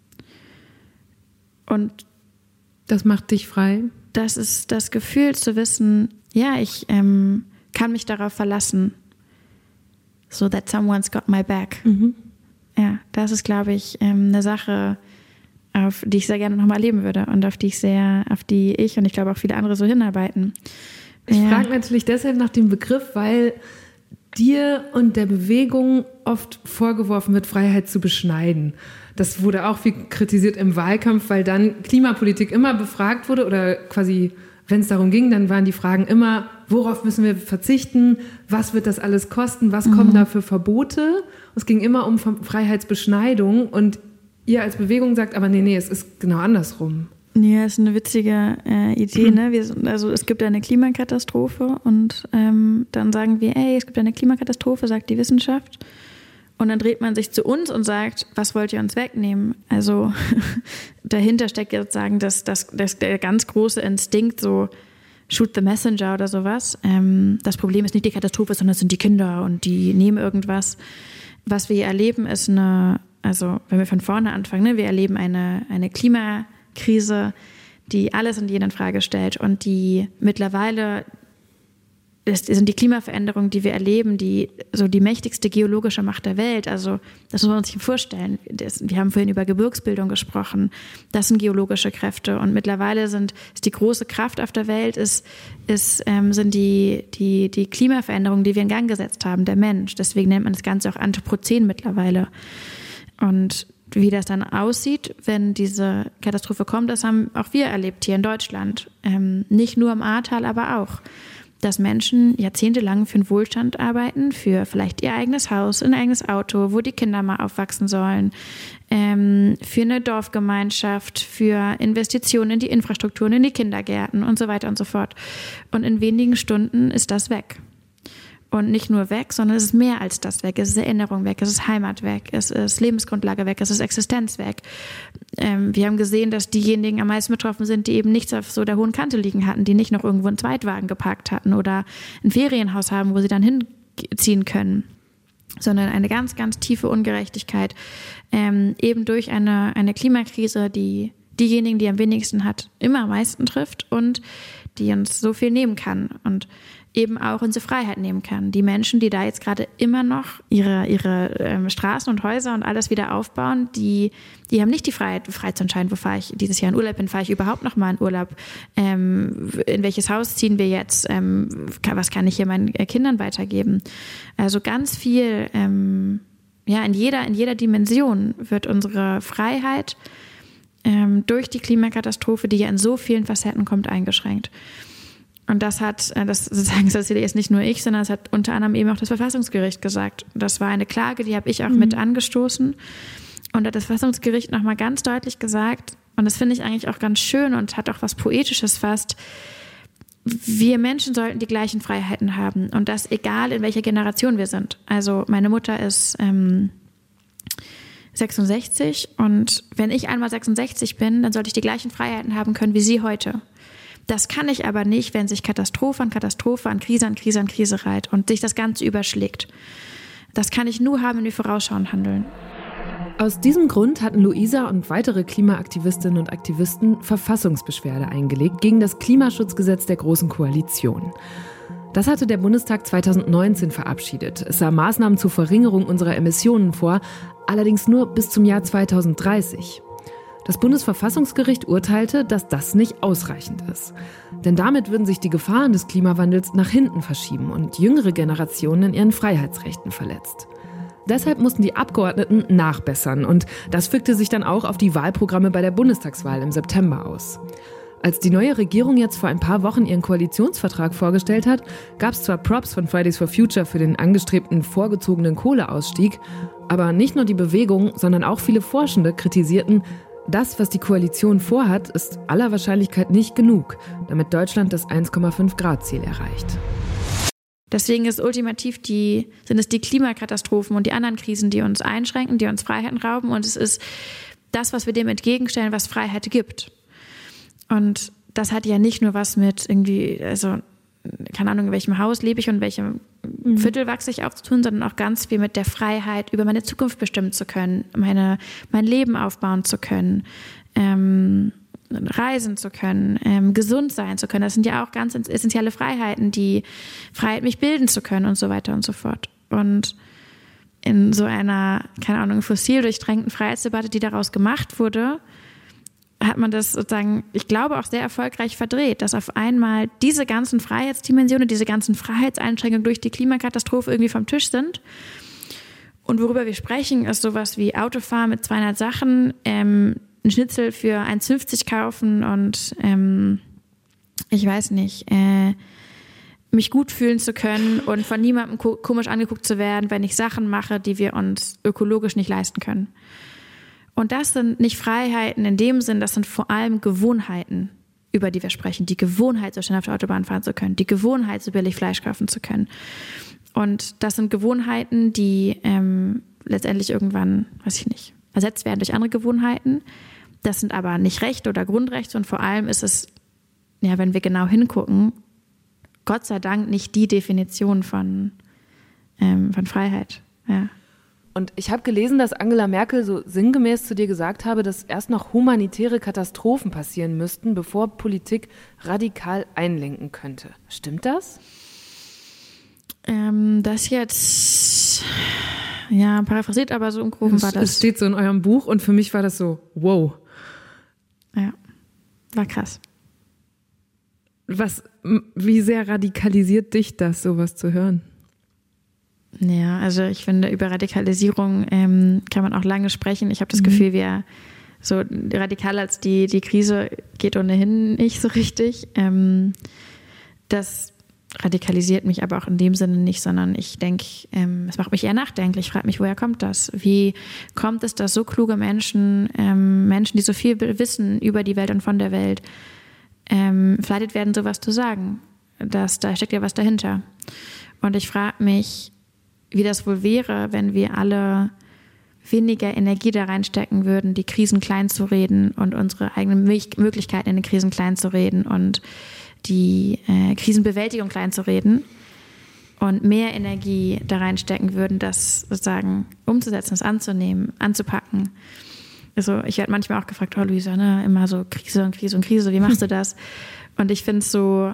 Und das macht dich frei? Das ist das Gefühl zu wissen, ja, ich kann mich darauf verlassen, so that someone's got my back. Ja, das ist, glaube ich, eine Sache, auf die ich sehr gerne nochmal leben würde und auf die ich und ich glaube auch viele andere so hinarbeiten. Ich frage natürlich deshalb nach dem Begriff, weil dir und der Bewegung oft vorgeworfen wird, Freiheit zu beschneiden. Das wurde auch viel kritisiert im Wahlkampf, weil dann Klimapolitik immer befragt wurde oder quasi, wenn es darum ging, dann waren die Fragen immer, worauf müssen wir verzichten, was wird das alles kosten, was kommen da für Verbote? Es ging immer um Freiheitsbeschneidung und ihr als Bewegung sagt, aber nee, es ist genau andersrum. Ja, ist eine witzige Idee. Ne? Es gibt eine Klimakatastrophe und dann sagen wir, es gibt eine Klimakatastrophe, sagt die Wissenschaft. Und dann dreht man sich zu uns und sagt, was wollt ihr uns wegnehmen? Also dahinter steckt ja sozusagen der ganz große Instinkt, so shoot the messenger oder sowas. Das Problem ist nicht die Katastrophe, sondern es sind die Kinder und die nehmen irgendwas. Was wir hier erleben, ist wenn wir von vorne anfangen, ne? Wir erleben eine Klimakrise, die alles und jeden in Frage stellt und die mittlerweile sind die Klimaveränderungen, die wir erleben, die mächtigste geologische Macht der Welt. Also das muss man sich vorstellen. Wir haben vorhin über Gebirgsbildung gesprochen. Das sind geologische Kräfte und mittlerweile ist die große Kraft auf der Welt sind die Klimaveränderungen, die wir in Gang gesetzt haben, der Mensch. Deswegen nennt man das Ganze auch Anthropozän mittlerweile. Und wie das dann aussieht, wenn diese Katastrophe kommt, das haben auch wir erlebt hier in Deutschland. Nicht nur im Ahrtal, aber auch, dass Menschen jahrzehntelang für den Wohlstand arbeiten, für vielleicht ihr eigenes Haus, ein eigenes Auto, wo die Kinder mal aufwachsen sollen, für eine Dorfgemeinschaft, für Investitionen in die Infrastrukturen, in die Kindergärten und so weiter und so fort. Und in wenigen Stunden ist das weg. Und nicht nur weg, sondern es ist mehr als das weg. Es ist Erinnerung weg, es ist Heimat weg, es ist Lebensgrundlage weg, es ist Existenz weg. Wir haben gesehen, dass diejenigen am meisten betroffen sind, die eben nichts auf so der hohen Kante liegen hatten, die nicht noch irgendwo einen Zweitwagen geparkt hatten oder ein Ferienhaus haben, wo sie dann hinziehen können, sondern eine ganz, ganz tiefe Ungerechtigkeit, eben durch eine Klimakrise, die diejenigen, die am wenigsten hat, immer am meisten trifft und die uns so viel nehmen kann und eben auch unsere Freiheit nehmen kann. Die Menschen, die da jetzt gerade immer noch ihre Straßen und Häuser und alles wieder aufbauen, die haben nicht die Freiheit, frei zu entscheiden, wo fahre ich dieses Jahr in Urlaub hin, fahre ich überhaupt noch mal in Urlaub, in welches Haus ziehen wir jetzt, was kann ich hier meinen Kindern weitergeben. Also ganz viel, in jeder Dimension wird unsere Freiheit durch die Klimakatastrophe, die ja in so vielen Facetten kommt, eingeschränkt. Und das erzähle jetzt nicht nur ich, sondern das hat unter anderem eben auch das Verfassungsgericht gesagt. Das war eine Klage, die habe ich auch mit angestoßen. Und da hat das Verfassungsgericht nochmal ganz deutlich gesagt, und das finde ich eigentlich auch ganz schön und hat auch was Poetisches fast, wir Menschen sollten die gleichen Freiheiten haben. Und das egal, in welcher Generation wir sind. Also meine Mutter ist 66 und wenn ich einmal 66 bin, dann sollte ich die gleichen Freiheiten haben können wie sie heute. Das kann ich aber nicht, wenn sich Katastrophe an Katastrophe, an Krise an Krise an Krise reiht und sich das Ganze überschlägt. Das kann ich nur haben, wenn wir vorausschauend handeln. Aus diesem Grund hatten Luisa und weitere Klimaaktivistinnen und Aktivisten Verfassungsbeschwerde eingelegt gegen das Klimaschutzgesetz der Großen Koalition. Das hatte der Bundestag 2019 verabschiedet. Es sah Maßnahmen zur Verringerung unserer Emissionen vor, allerdings nur bis zum Jahr 2030. Das Bundesverfassungsgericht urteilte, dass das nicht ausreichend ist. Denn damit würden sich die Gefahren des Klimawandels nach hinten verschieben und jüngere Generationen in ihren Freiheitsrechten verletzt. Deshalb mussten die Abgeordneten nachbessern und das wirkte sich dann auch auf die Wahlprogramme bei der Bundestagswahl im September aus. Als die neue Regierung jetzt vor ein paar Wochen ihren Koalitionsvertrag vorgestellt hat, gab es zwar Props von Fridays for Future für den angestrebten vorgezogenen Kohleausstieg, aber nicht nur die Bewegung, sondern auch viele Forschende kritisierten, das, was die Koalition vorhat, ist aller Wahrscheinlichkeit nicht genug, damit Deutschland das 1,5-Grad-Ziel erreicht. Deswegen ist ultimativ sind es die Klimakatastrophen und die anderen Krisen, die uns einschränken, die uns Freiheiten rauben. Und es ist das, was wir dem entgegenstellen, was Freiheit gibt. Und das hat ja nicht nur was mit irgendwie, also keine Ahnung, in welchem Haus lebe ich und in welchem Viertel wachse ich auf zu tun, sondern auch ganz viel mit der Freiheit, über meine Zukunft bestimmen zu können, mein Leben aufbauen zu können, reisen zu können, gesund sein zu können. Das sind ja auch ganz essentielle Freiheiten, die Freiheit, mich bilden zu können und so weiter und so fort. Und in so einer, keine Ahnung, fossil durchdrängten Freiheitsdebatte, die daraus gemacht wurde, hat man das sozusagen, ich glaube, auch sehr erfolgreich verdreht, dass auf einmal diese ganzen Freiheitsdimensionen, diese ganzen Freiheitseinschränkungen durch die Klimakatastrophe irgendwie vom Tisch sind. Und worüber wir sprechen, ist sowas wie Autofahren mit 200 Sachen, ein Schnitzel für 1,50 kaufen und ich weiß nicht, mich gut fühlen zu können und von niemandem komisch angeguckt zu werden, wenn ich Sachen mache, die wir uns ökologisch nicht leisten können. Und das sind nicht Freiheiten in dem Sinn, das sind vor allem Gewohnheiten, über die wir sprechen. Die Gewohnheit, so schnell auf der Autobahn fahren zu können, die Gewohnheit, so billig Fleisch kaufen zu können. Und das sind Gewohnheiten, die letztendlich irgendwann, weiß ich nicht, ersetzt werden durch andere Gewohnheiten. Das sind aber nicht Rechte oder Grundrechte und vor allem ist es, ja, wenn wir genau hingucken, Gott sei Dank nicht die Definition von Freiheit, ja. Und ich habe gelesen, dass Angela Merkel so sinngemäß zu dir gesagt habe, dass erst noch humanitäre Katastrophen passieren müssten, bevor Politik radikal einlenken könnte. Stimmt das? Das jetzt, ja, paraphrasiert, aber so im Groben war das. Es steht so in eurem Buch und für mich war das so, wow. Ja, war krass. Wie sehr radikalisiert dich das, sowas zu hören? Ja, also ich finde, über Radikalisierung kann man auch lange sprechen. Ich habe das Gefühl, wir so radikal als die Krise geht ohnehin nicht so richtig. Das radikalisiert mich aber auch in dem Sinne nicht, sondern ich denke, es macht mich eher nachdenklich. Ich frage mich, woher kommt das? Wie kommt es, dass so kluge Menschen, die so viel wissen über die Welt und von der Welt, verleitet werden, sowas zu sagen? Da steckt ja was dahinter. Und ich frage mich, wie das wohl wäre, wenn wir alle weniger Energie da reinstecken würden, die Krisen klein zu reden und unsere eigenen Möglichkeiten in den Krisen klein zu reden und die Krisenbewältigung klein zu reden und mehr Energie da reinstecken würden, das sozusagen umzusetzen, das anzunehmen, anzupacken. Also ich werde manchmal auch gefragt, oh Luisa, ne, immer so Krise und Krise und Krise, wie machst du das? Und ich finde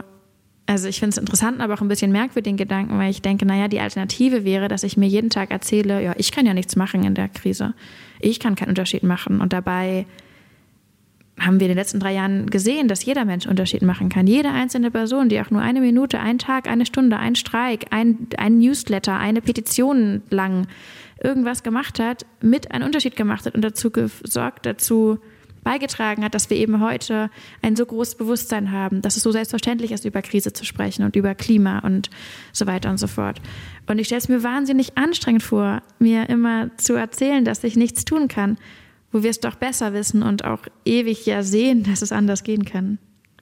es interessant, aber auch ein bisschen merkwürdig, den Gedanken, weil ich denke, naja, die Alternative wäre, dass ich mir jeden Tag erzähle, ja, ich kann ja nichts machen in der Krise. Ich kann keinen Unterschied machen. Und dabei haben wir in den letzten 3 Jahren gesehen, dass jeder Mensch einen Unterschied machen kann. Jede einzelne Person, die auch nur 1 Minute, 1 Tag, 1 Stunde, ein Streik, ein Newsletter, eine Petition lang irgendwas gemacht hat, mit einen Unterschied gemacht hat und dazu beigetragen hat, dass wir eben heute ein so großes Bewusstsein haben, dass es so selbstverständlich ist, über Krise zu sprechen und über Klima und so weiter und so fort. Und ich stelle es mir wahnsinnig anstrengend vor, mir immer zu erzählen, dass ich nichts tun kann, wo wir es doch besser wissen und auch ewig ja sehen, dass es anders gehen kann.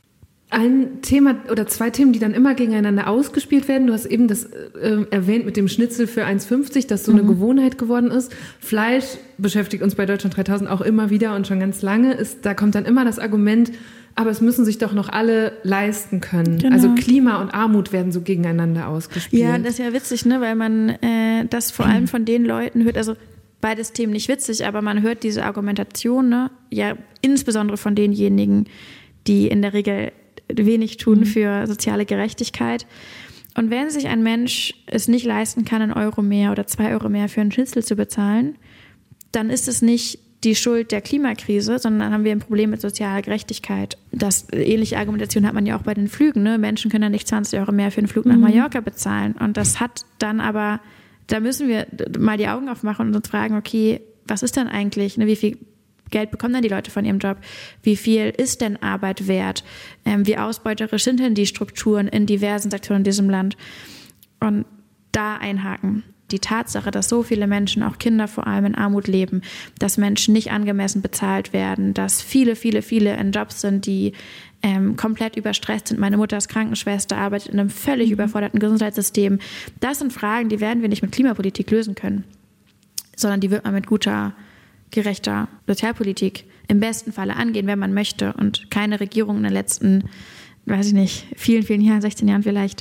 Ein Thema oder 2 Themen, die dann immer gegeneinander ausgespielt werden. Du hast eben das erwähnt mit dem Schnitzel für 1,50, das so eine Gewohnheit geworden ist. Fleisch beschäftigt uns bei Deutschland 3000 auch immer wieder und schon ganz lange. Da kommt dann immer das Argument, aber es müssen sich doch noch alle leisten können. Genau. Also Klima und Armut werden so gegeneinander ausgespielt. Ja, das ist ja witzig, ne, weil man das vor allem von den Leuten hört, also beides Themen nicht witzig, aber man hört diese Argumentation, ne, ja insbesondere von denjenigen, die in der Regel wenig tun für soziale Gerechtigkeit. Und wenn sich ein Mensch es nicht leisten kann, 1 Euro mehr oder 2 Euro mehr für einen Schnitzel zu bezahlen, dann ist es nicht die Schuld der Klimakrise, sondern dann haben wir ein Problem mit sozialer Gerechtigkeit. Ähnliche Argumentation hat man ja auch bei den Flügen. Ne? Menschen können ja nicht 20 Euro mehr für einen Flug nach Mallorca bezahlen. Und das hat dann aber, da müssen wir mal die Augen aufmachen und uns fragen, okay, was ist denn eigentlich, ne? Wie viel Geld bekommen dann die Leute von ihrem Job? Wie viel ist denn Arbeit wert? Wie ausbeuterisch sind denn die Strukturen in diversen Sektoren in diesem Land? Und da einhaken. Die Tatsache, dass so viele Menschen, auch Kinder vor allem, in Armut leben, dass Menschen nicht angemessen bezahlt werden, dass viele in Jobs sind, die komplett überstresst sind. Meine Mutter ist Krankenschwester, arbeitet in einem völlig überforderten Gesundheitssystem. Das sind Fragen, die werden wir nicht mit Klimapolitik lösen können, sondern die wird man mit guter, gerechter Sozialpolitik im besten Falle angehen, wenn man möchte. Und keine Regierung in den letzten, weiß ich nicht, vielen Jahren, 16 Jahren vielleicht,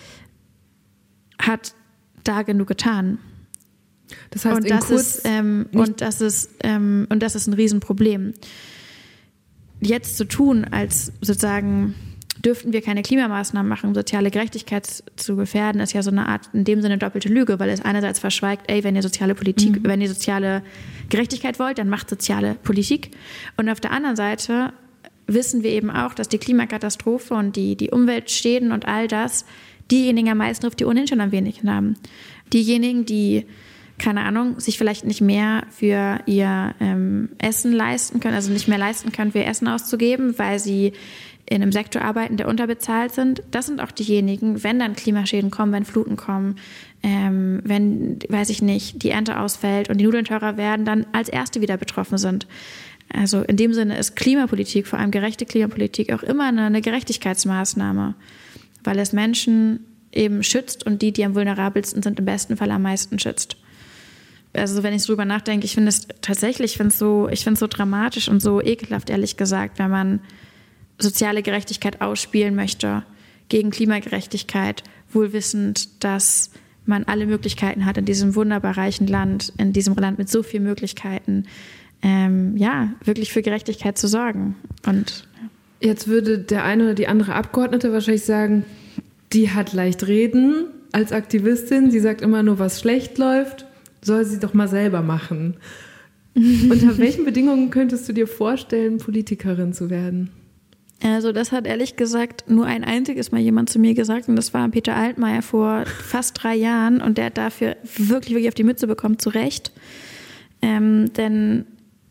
hat da genug getan. Das heißt, das ist ein Riesenproblem. Jetzt zu tun, als sozusagen dürften wir keine Klimamaßnahmen machen, um soziale Gerechtigkeit zu gefährden, ist ja so eine Art, in dem Sinne doppelte Lüge, weil es einerseits verschweigt, wenn ihr soziale Politik, wenn ihr soziale Gerechtigkeit wollt, dann macht soziale Politik. Und auf der anderen Seite wissen wir eben auch, dass die Klimakatastrophe und die Umweltschäden und all das diejenigen am meisten trifft, die ohnehin schon am wenigsten haben. Diejenigen, die, keine Ahnung, sich vielleicht nicht mehr für ihr Essen leisten können, also nicht mehr leisten können, für ihr Essen auszugeben, weil sie in einem Sektor arbeiten, der unterbezahlt sind. Das sind auch diejenigen, wenn dann Klimaschäden kommen, wenn Fluten kommen, wenn, weiß ich nicht, die Ernte ausfällt und die Nudeln teurer werden, dann als Erste wieder betroffen sind. Also in dem Sinne ist Klimapolitik, vor allem gerechte Klimapolitik, auch immer eine Gerechtigkeitsmaßnahme, weil es Menschen eben schützt und die am vulnerabelsten sind, im besten Fall am meisten schützt. Also wenn ich drüber nachdenke, ich finde es so dramatisch und so ekelhaft, ehrlich gesagt, wenn man soziale Gerechtigkeit ausspielen möchte gegen Klimagerechtigkeit, wohl wissend, dass man alle Möglichkeiten hat in diesem wunderbar reichen Land, in diesem Land mit so vielen Möglichkeiten, wirklich für Gerechtigkeit zu sorgen. Und jetzt würde der eine oder die andere Abgeordnete wahrscheinlich sagen, die hat leicht reden als Aktivistin, sie sagt immer nur, was schlecht läuft, soll sie doch mal selber machen. Unter welchen Bedingungen könntest du dir vorstellen, Politikerin zu werden? Also das hat ehrlich gesagt nur ein einziges Mal jemand zu mir gesagt und das war Peter Altmaier vor fast 3 Jahren und der hat dafür wirklich, wirklich auf die Mütze bekommen, zu Recht. Denn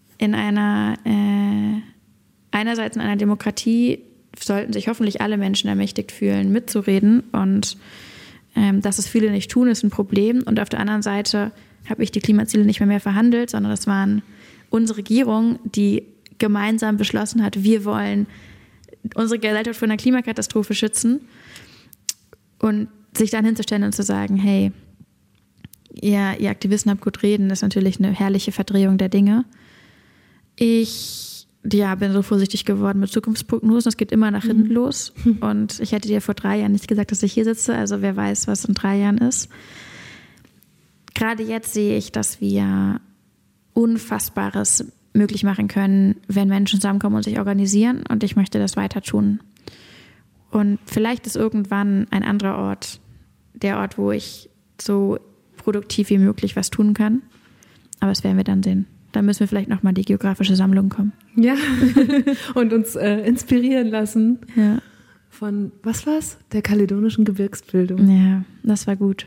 einerseits in einer Demokratie sollten sich hoffentlich alle Menschen ermächtigt fühlen, mitzureden und dass es viele nicht tun, ist ein Problem. Und auf der anderen Seite habe ich die Klimaziele nicht mehr verhandelt, sondern das waren unsere Regierung, die gemeinsam beschlossen hat, wir wollen unsere Gesellschaft vor einer Klimakatastrophe schützen und sich dann hinzustellen und zu sagen, hey, ihr Aktivisten habt gut reden, ist natürlich eine herrliche Verdrehung der Dinge. Ich bin so vorsichtig geworden mit Zukunftsprognosen, es geht immer nach hinten los und ich hätte dir vor 3 Jahren nicht gesagt, dass ich hier sitze, also wer weiß, was in 3 Jahren ist. Gerade jetzt sehe ich, dass wir Unfassbares möglich machen können, wenn Menschen zusammenkommen und sich organisieren und ich möchte das weiter tun. Und vielleicht ist irgendwann ein anderer Ort, der Ort, wo ich so produktiv wie möglich was tun kann, aber das werden wir dann sehen. Da müssen wir vielleicht nochmal die geografische Sammlung kommen. Ja, und uns inspirieren lassen Ja. von, was war's? Der kaledonischen Gebirgsbildung. Ja, das war gut.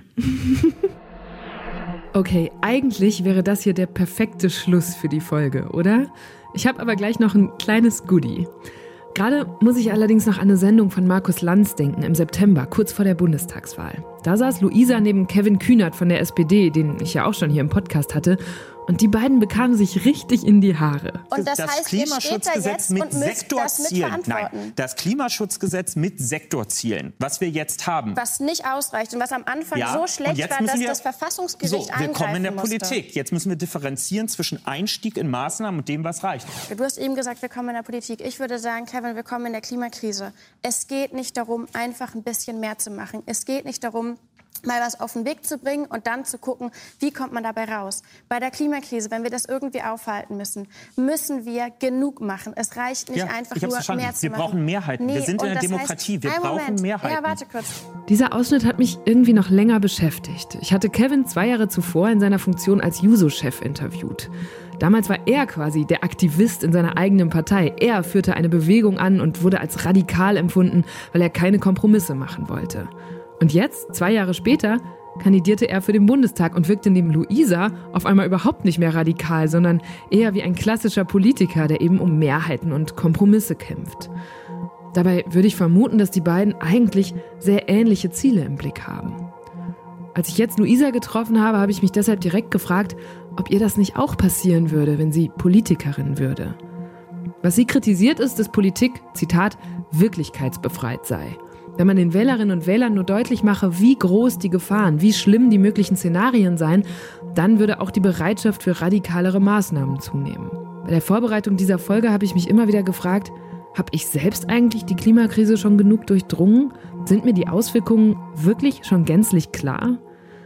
Okay, eigentlich wäre das hier der perfekte Schluss für die Folge, oder? Ich habe aber gleich noch ein kleines Goodie. Gerade muss ich allerdings noch an eine Sendung von Markus Lanz denken im September, kurz vor der Bundestagswahl. Da saß Luisa neben Kevin Kühnert von der SPD, den ich ja auch schon hier im Podcast hatte. Und die beiden bekamen sich richtig in die Haare. Und das heißt, Klimaschutzgesetz mit Sektorzielen. Nein, das Klimaschutzgesetz mit Sektorzielen, was wir jetzt haben. Was nicht ausreicht und was am Anfang so schlecht war, dass das Verfassungsgericht eingreifen musste. Wir kommen in der Politik. Jetzt müssen wir differenzieren zwischen Einstieg in Maßnahmen und dem, was reicht. Du hast eben gesagt, wir kommen in der Politik. Ich würde sagen, Kevin, wir kommen in der Klimakrise. Es geht nicht darum, einfach ein bisschen mehr zu machen. Es geht nicht darum, mal was auf den Weg zu bringen und dann zu gucken, wie kommt man dabei raus. Bei der Klimakrise, wenn wir das irgendwie aufhalten müssen, müssen wir genug machen. Es reicht nicht einfach nur mehr zu machen. Wir brauchen Mehrheiten. Wir sind in einer Demokratie. Wir brauchen Mehrheiten. Ja, warte kurz. Dieser Ausschnitt hat mich irgendwie noch länger beschäftigt. Ich hatte Kevin 2 Jahre zuvor in seiner Funktion als Juso-Chef interviewt. Damals war er quasi der Aktivist in seiner eigenen Partei. Er führte eine Bewegung an und wurde als radikal empfunden, weil er keine Kompromisse machen wollte. Und jetzt, 2 Jahre später, kandidierte er für den Bundestag und wirkte neben Luisa auf einmal überhaupt nicht mehr radikal, sondern eher wie ein klassischer Politiker, der eben um Mehrheiten und Kompromisse kämpft. Dabei würde ich vermuten, dass die beiden eigentlich sehr ähnliche Ziele im Blick haben. Als ich jetzt Luisa getroffen habe, habe ich mich deshalb direkt gefragt, ob ihr das nicht auch passieren würde, wenn sie Politikerin würde. Was sie kritisiert ist, dass Politik, Zitat, wirklichkeitsbefreit sei. Wenn man den Wählerinnen und Wählern nur deutlich mache, wie groß die Gefahren, wie schlimm die möglichen Szenarien seien, dann würde auch die Bereitschaft für radikalere Maßnahmen zunehmen. Bei der Vorbereitung dieser Folge habe ich mich immer wieder gefragt, habe ich selbst eigentlich die Klimakrise schon genug durchdrungen? Sind mir die Auswirkungen wirklich schon gänzlich klar?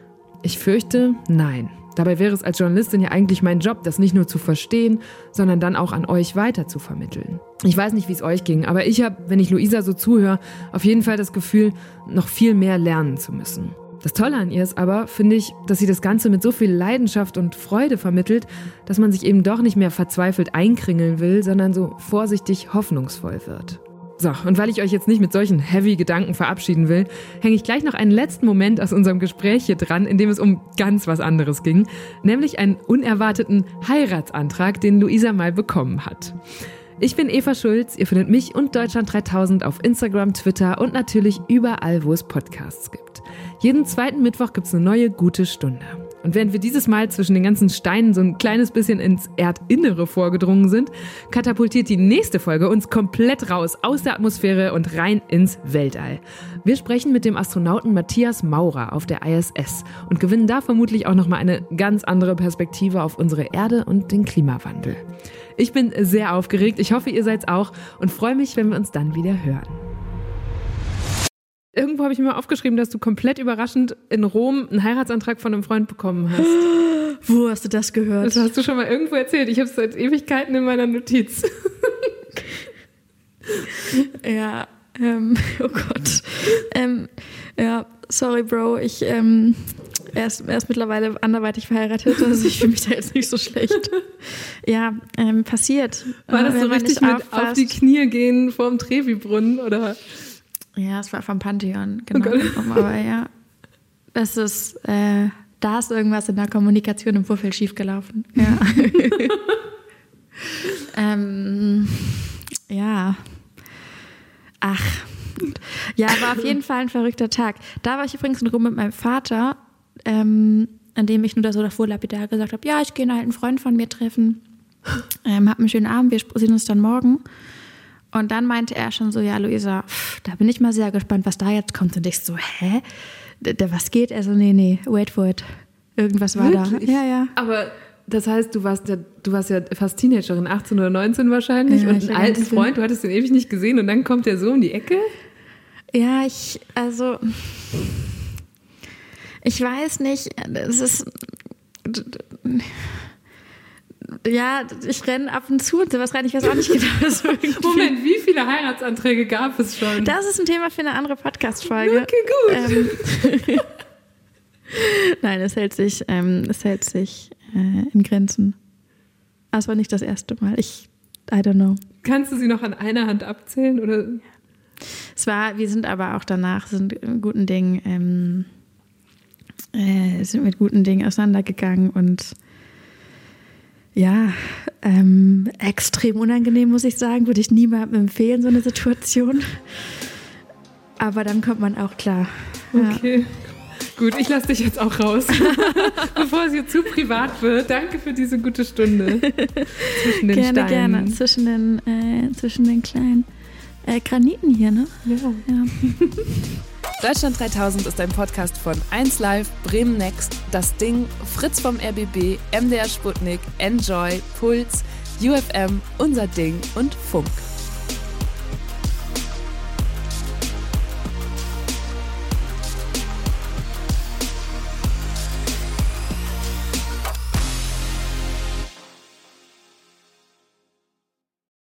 Ich fürchte, nein. Dabei wäre es als Journalistin ja eigentlich mein Job, das nicht nur zu verstehen, sondern dann auch an euch weiter zu vermitteln. Ich weiß nicht, wie es euch ging, aber ich habe, wenn ich Luisa so zuhöre, auf jeden Fall das Gefühl, noch viel mehr lernen zu müssen. Das Tolle an ihr ist aber, finde ich, dass sie das Ganze mit so viel Leidenschaft und Freude vermittelt, dass man sich eben doch nicht mehr verzweifelt einkringeln will, sondern so vorsichtig hoffnungsvoll wird. So, und weil ich euch jetzt nicht mit solchen heavy Gedanken verabschieden will, hänge ich gleich noch einen letzten Moment aus unserem Gespräch hier dran, in dem es um ganz was anderes ging, nämlich einen unerwarteten Heiratsantrag, den Luisa mal bekommen hat. Ich bin Eva Schulz, ihr findet mich und Deutschland 3000 auf Instagram, Twitter und natürlich überall, wo es Podcasts gibt. Jeden 2. Mittwoch gibt's eine neue gute Stunde. Und während wir dieses Mal zwischen den ganzen Steinen so ein kleines bisschen ins Erdinnere vorgedrungen sind, katapultiert die nächste Folge uns komplett raus aus der Atmosphäre und rein ins Weltall. Wir sprechen mit dem Astronauten Matthias Maurer auf der ISS und gewinnen da vermutlich auch nochmal eine ganz andere Perspektive auf unsere Erde und den Klimawandel. Ich bin sehr aufgeregt, ich hoffe, ihr seid's auch und freue mich, wenn wir uns dann wieder hören. Irgendwo habe ich mir mal aufgeschrieben, dass du komplett überraschend in Rom einen Heiratsantrag von einem Freund bekommen hast. Wo hast du das gehört? Das hast du schon mal irgendwo erzählt. Ich habe es seit Ewigkeiten in meiner Notiz. Ja, oh Gott. Ja, sorry, Bro. Er ist mittlerweile anderweitig verheiratet, also ich fühle mich da jetzt nicht so schlecht. Ja, passiert. War das so richtig mit auf die Knie gehen vorm Trevi-Brunnen, oder? Ja, es war vom Pantheon, genau. Oh aber ja, das ist, da ist irgendwas in der Kommunikation im Vorfeld schiefgelaufen. Ja. Ja. Ach. Ja, war auf jeden Fall ein verrückter Tag. Da war ich übrigens in Rom mit meinem Vater, an dem ich nur so davor lapidar gesagt habe, ja, ich gehe halt einen Freund von mir treffen, hab einen schönen Abend, wir sehen uns dann morgen. Und dann meinte er schon so, ja, Luisa, da bin ich mal sehr gespannt, was da jetzt kommt. Und ich so, hä? Was geht? Also nee, wait for it. Irgendwas war wirklich? Da. Ja. Aber das heißt, du warst ja fast Teenagerin, 18 oder 19 wahrscheinlich, ja, und einen alten Freund, du hattest den ewig nicht gesehen und dann kommt der so um die Ecke? Ja, ich weiß nicht, es ist... Ja, ich renne ab und zu und sowas rein. Ich weiß auch nicht genau. Moment, wie viele Heiratsanträge gab es schon? Das ist ein Thema für eine andere Podcast-Folge. Okay, gut. Nein, es hält sich in Grenzen. Aber es war nicht das erste Mal. I don't know. Kannst du sie noch an einer Hand abzählen? Oder? Wir sind aber auch danach, sind mit guten Dingen auseinandergegangen und ja, extrem unangenehm, muss ich sagen. Würde ich niemandem empfehlen, so eine Situation. Aber dann kommt man auch klar. Okay. Ja. Gut, ich lasse dich jetzt auch raus, bevor es hier zu privat wird. Danke für diese gute Stunde zwischen den Steinen. Gerne. Zwischen den kleinen Graniten hier, ne? Ja. Deutschland 3000 ist ein Podcast von 1Live, Bremen Next, Das Ding, Fritz vom RBB, MDR Sputnik, Enjoy, Puls, UFM, Unser Ding und Funk.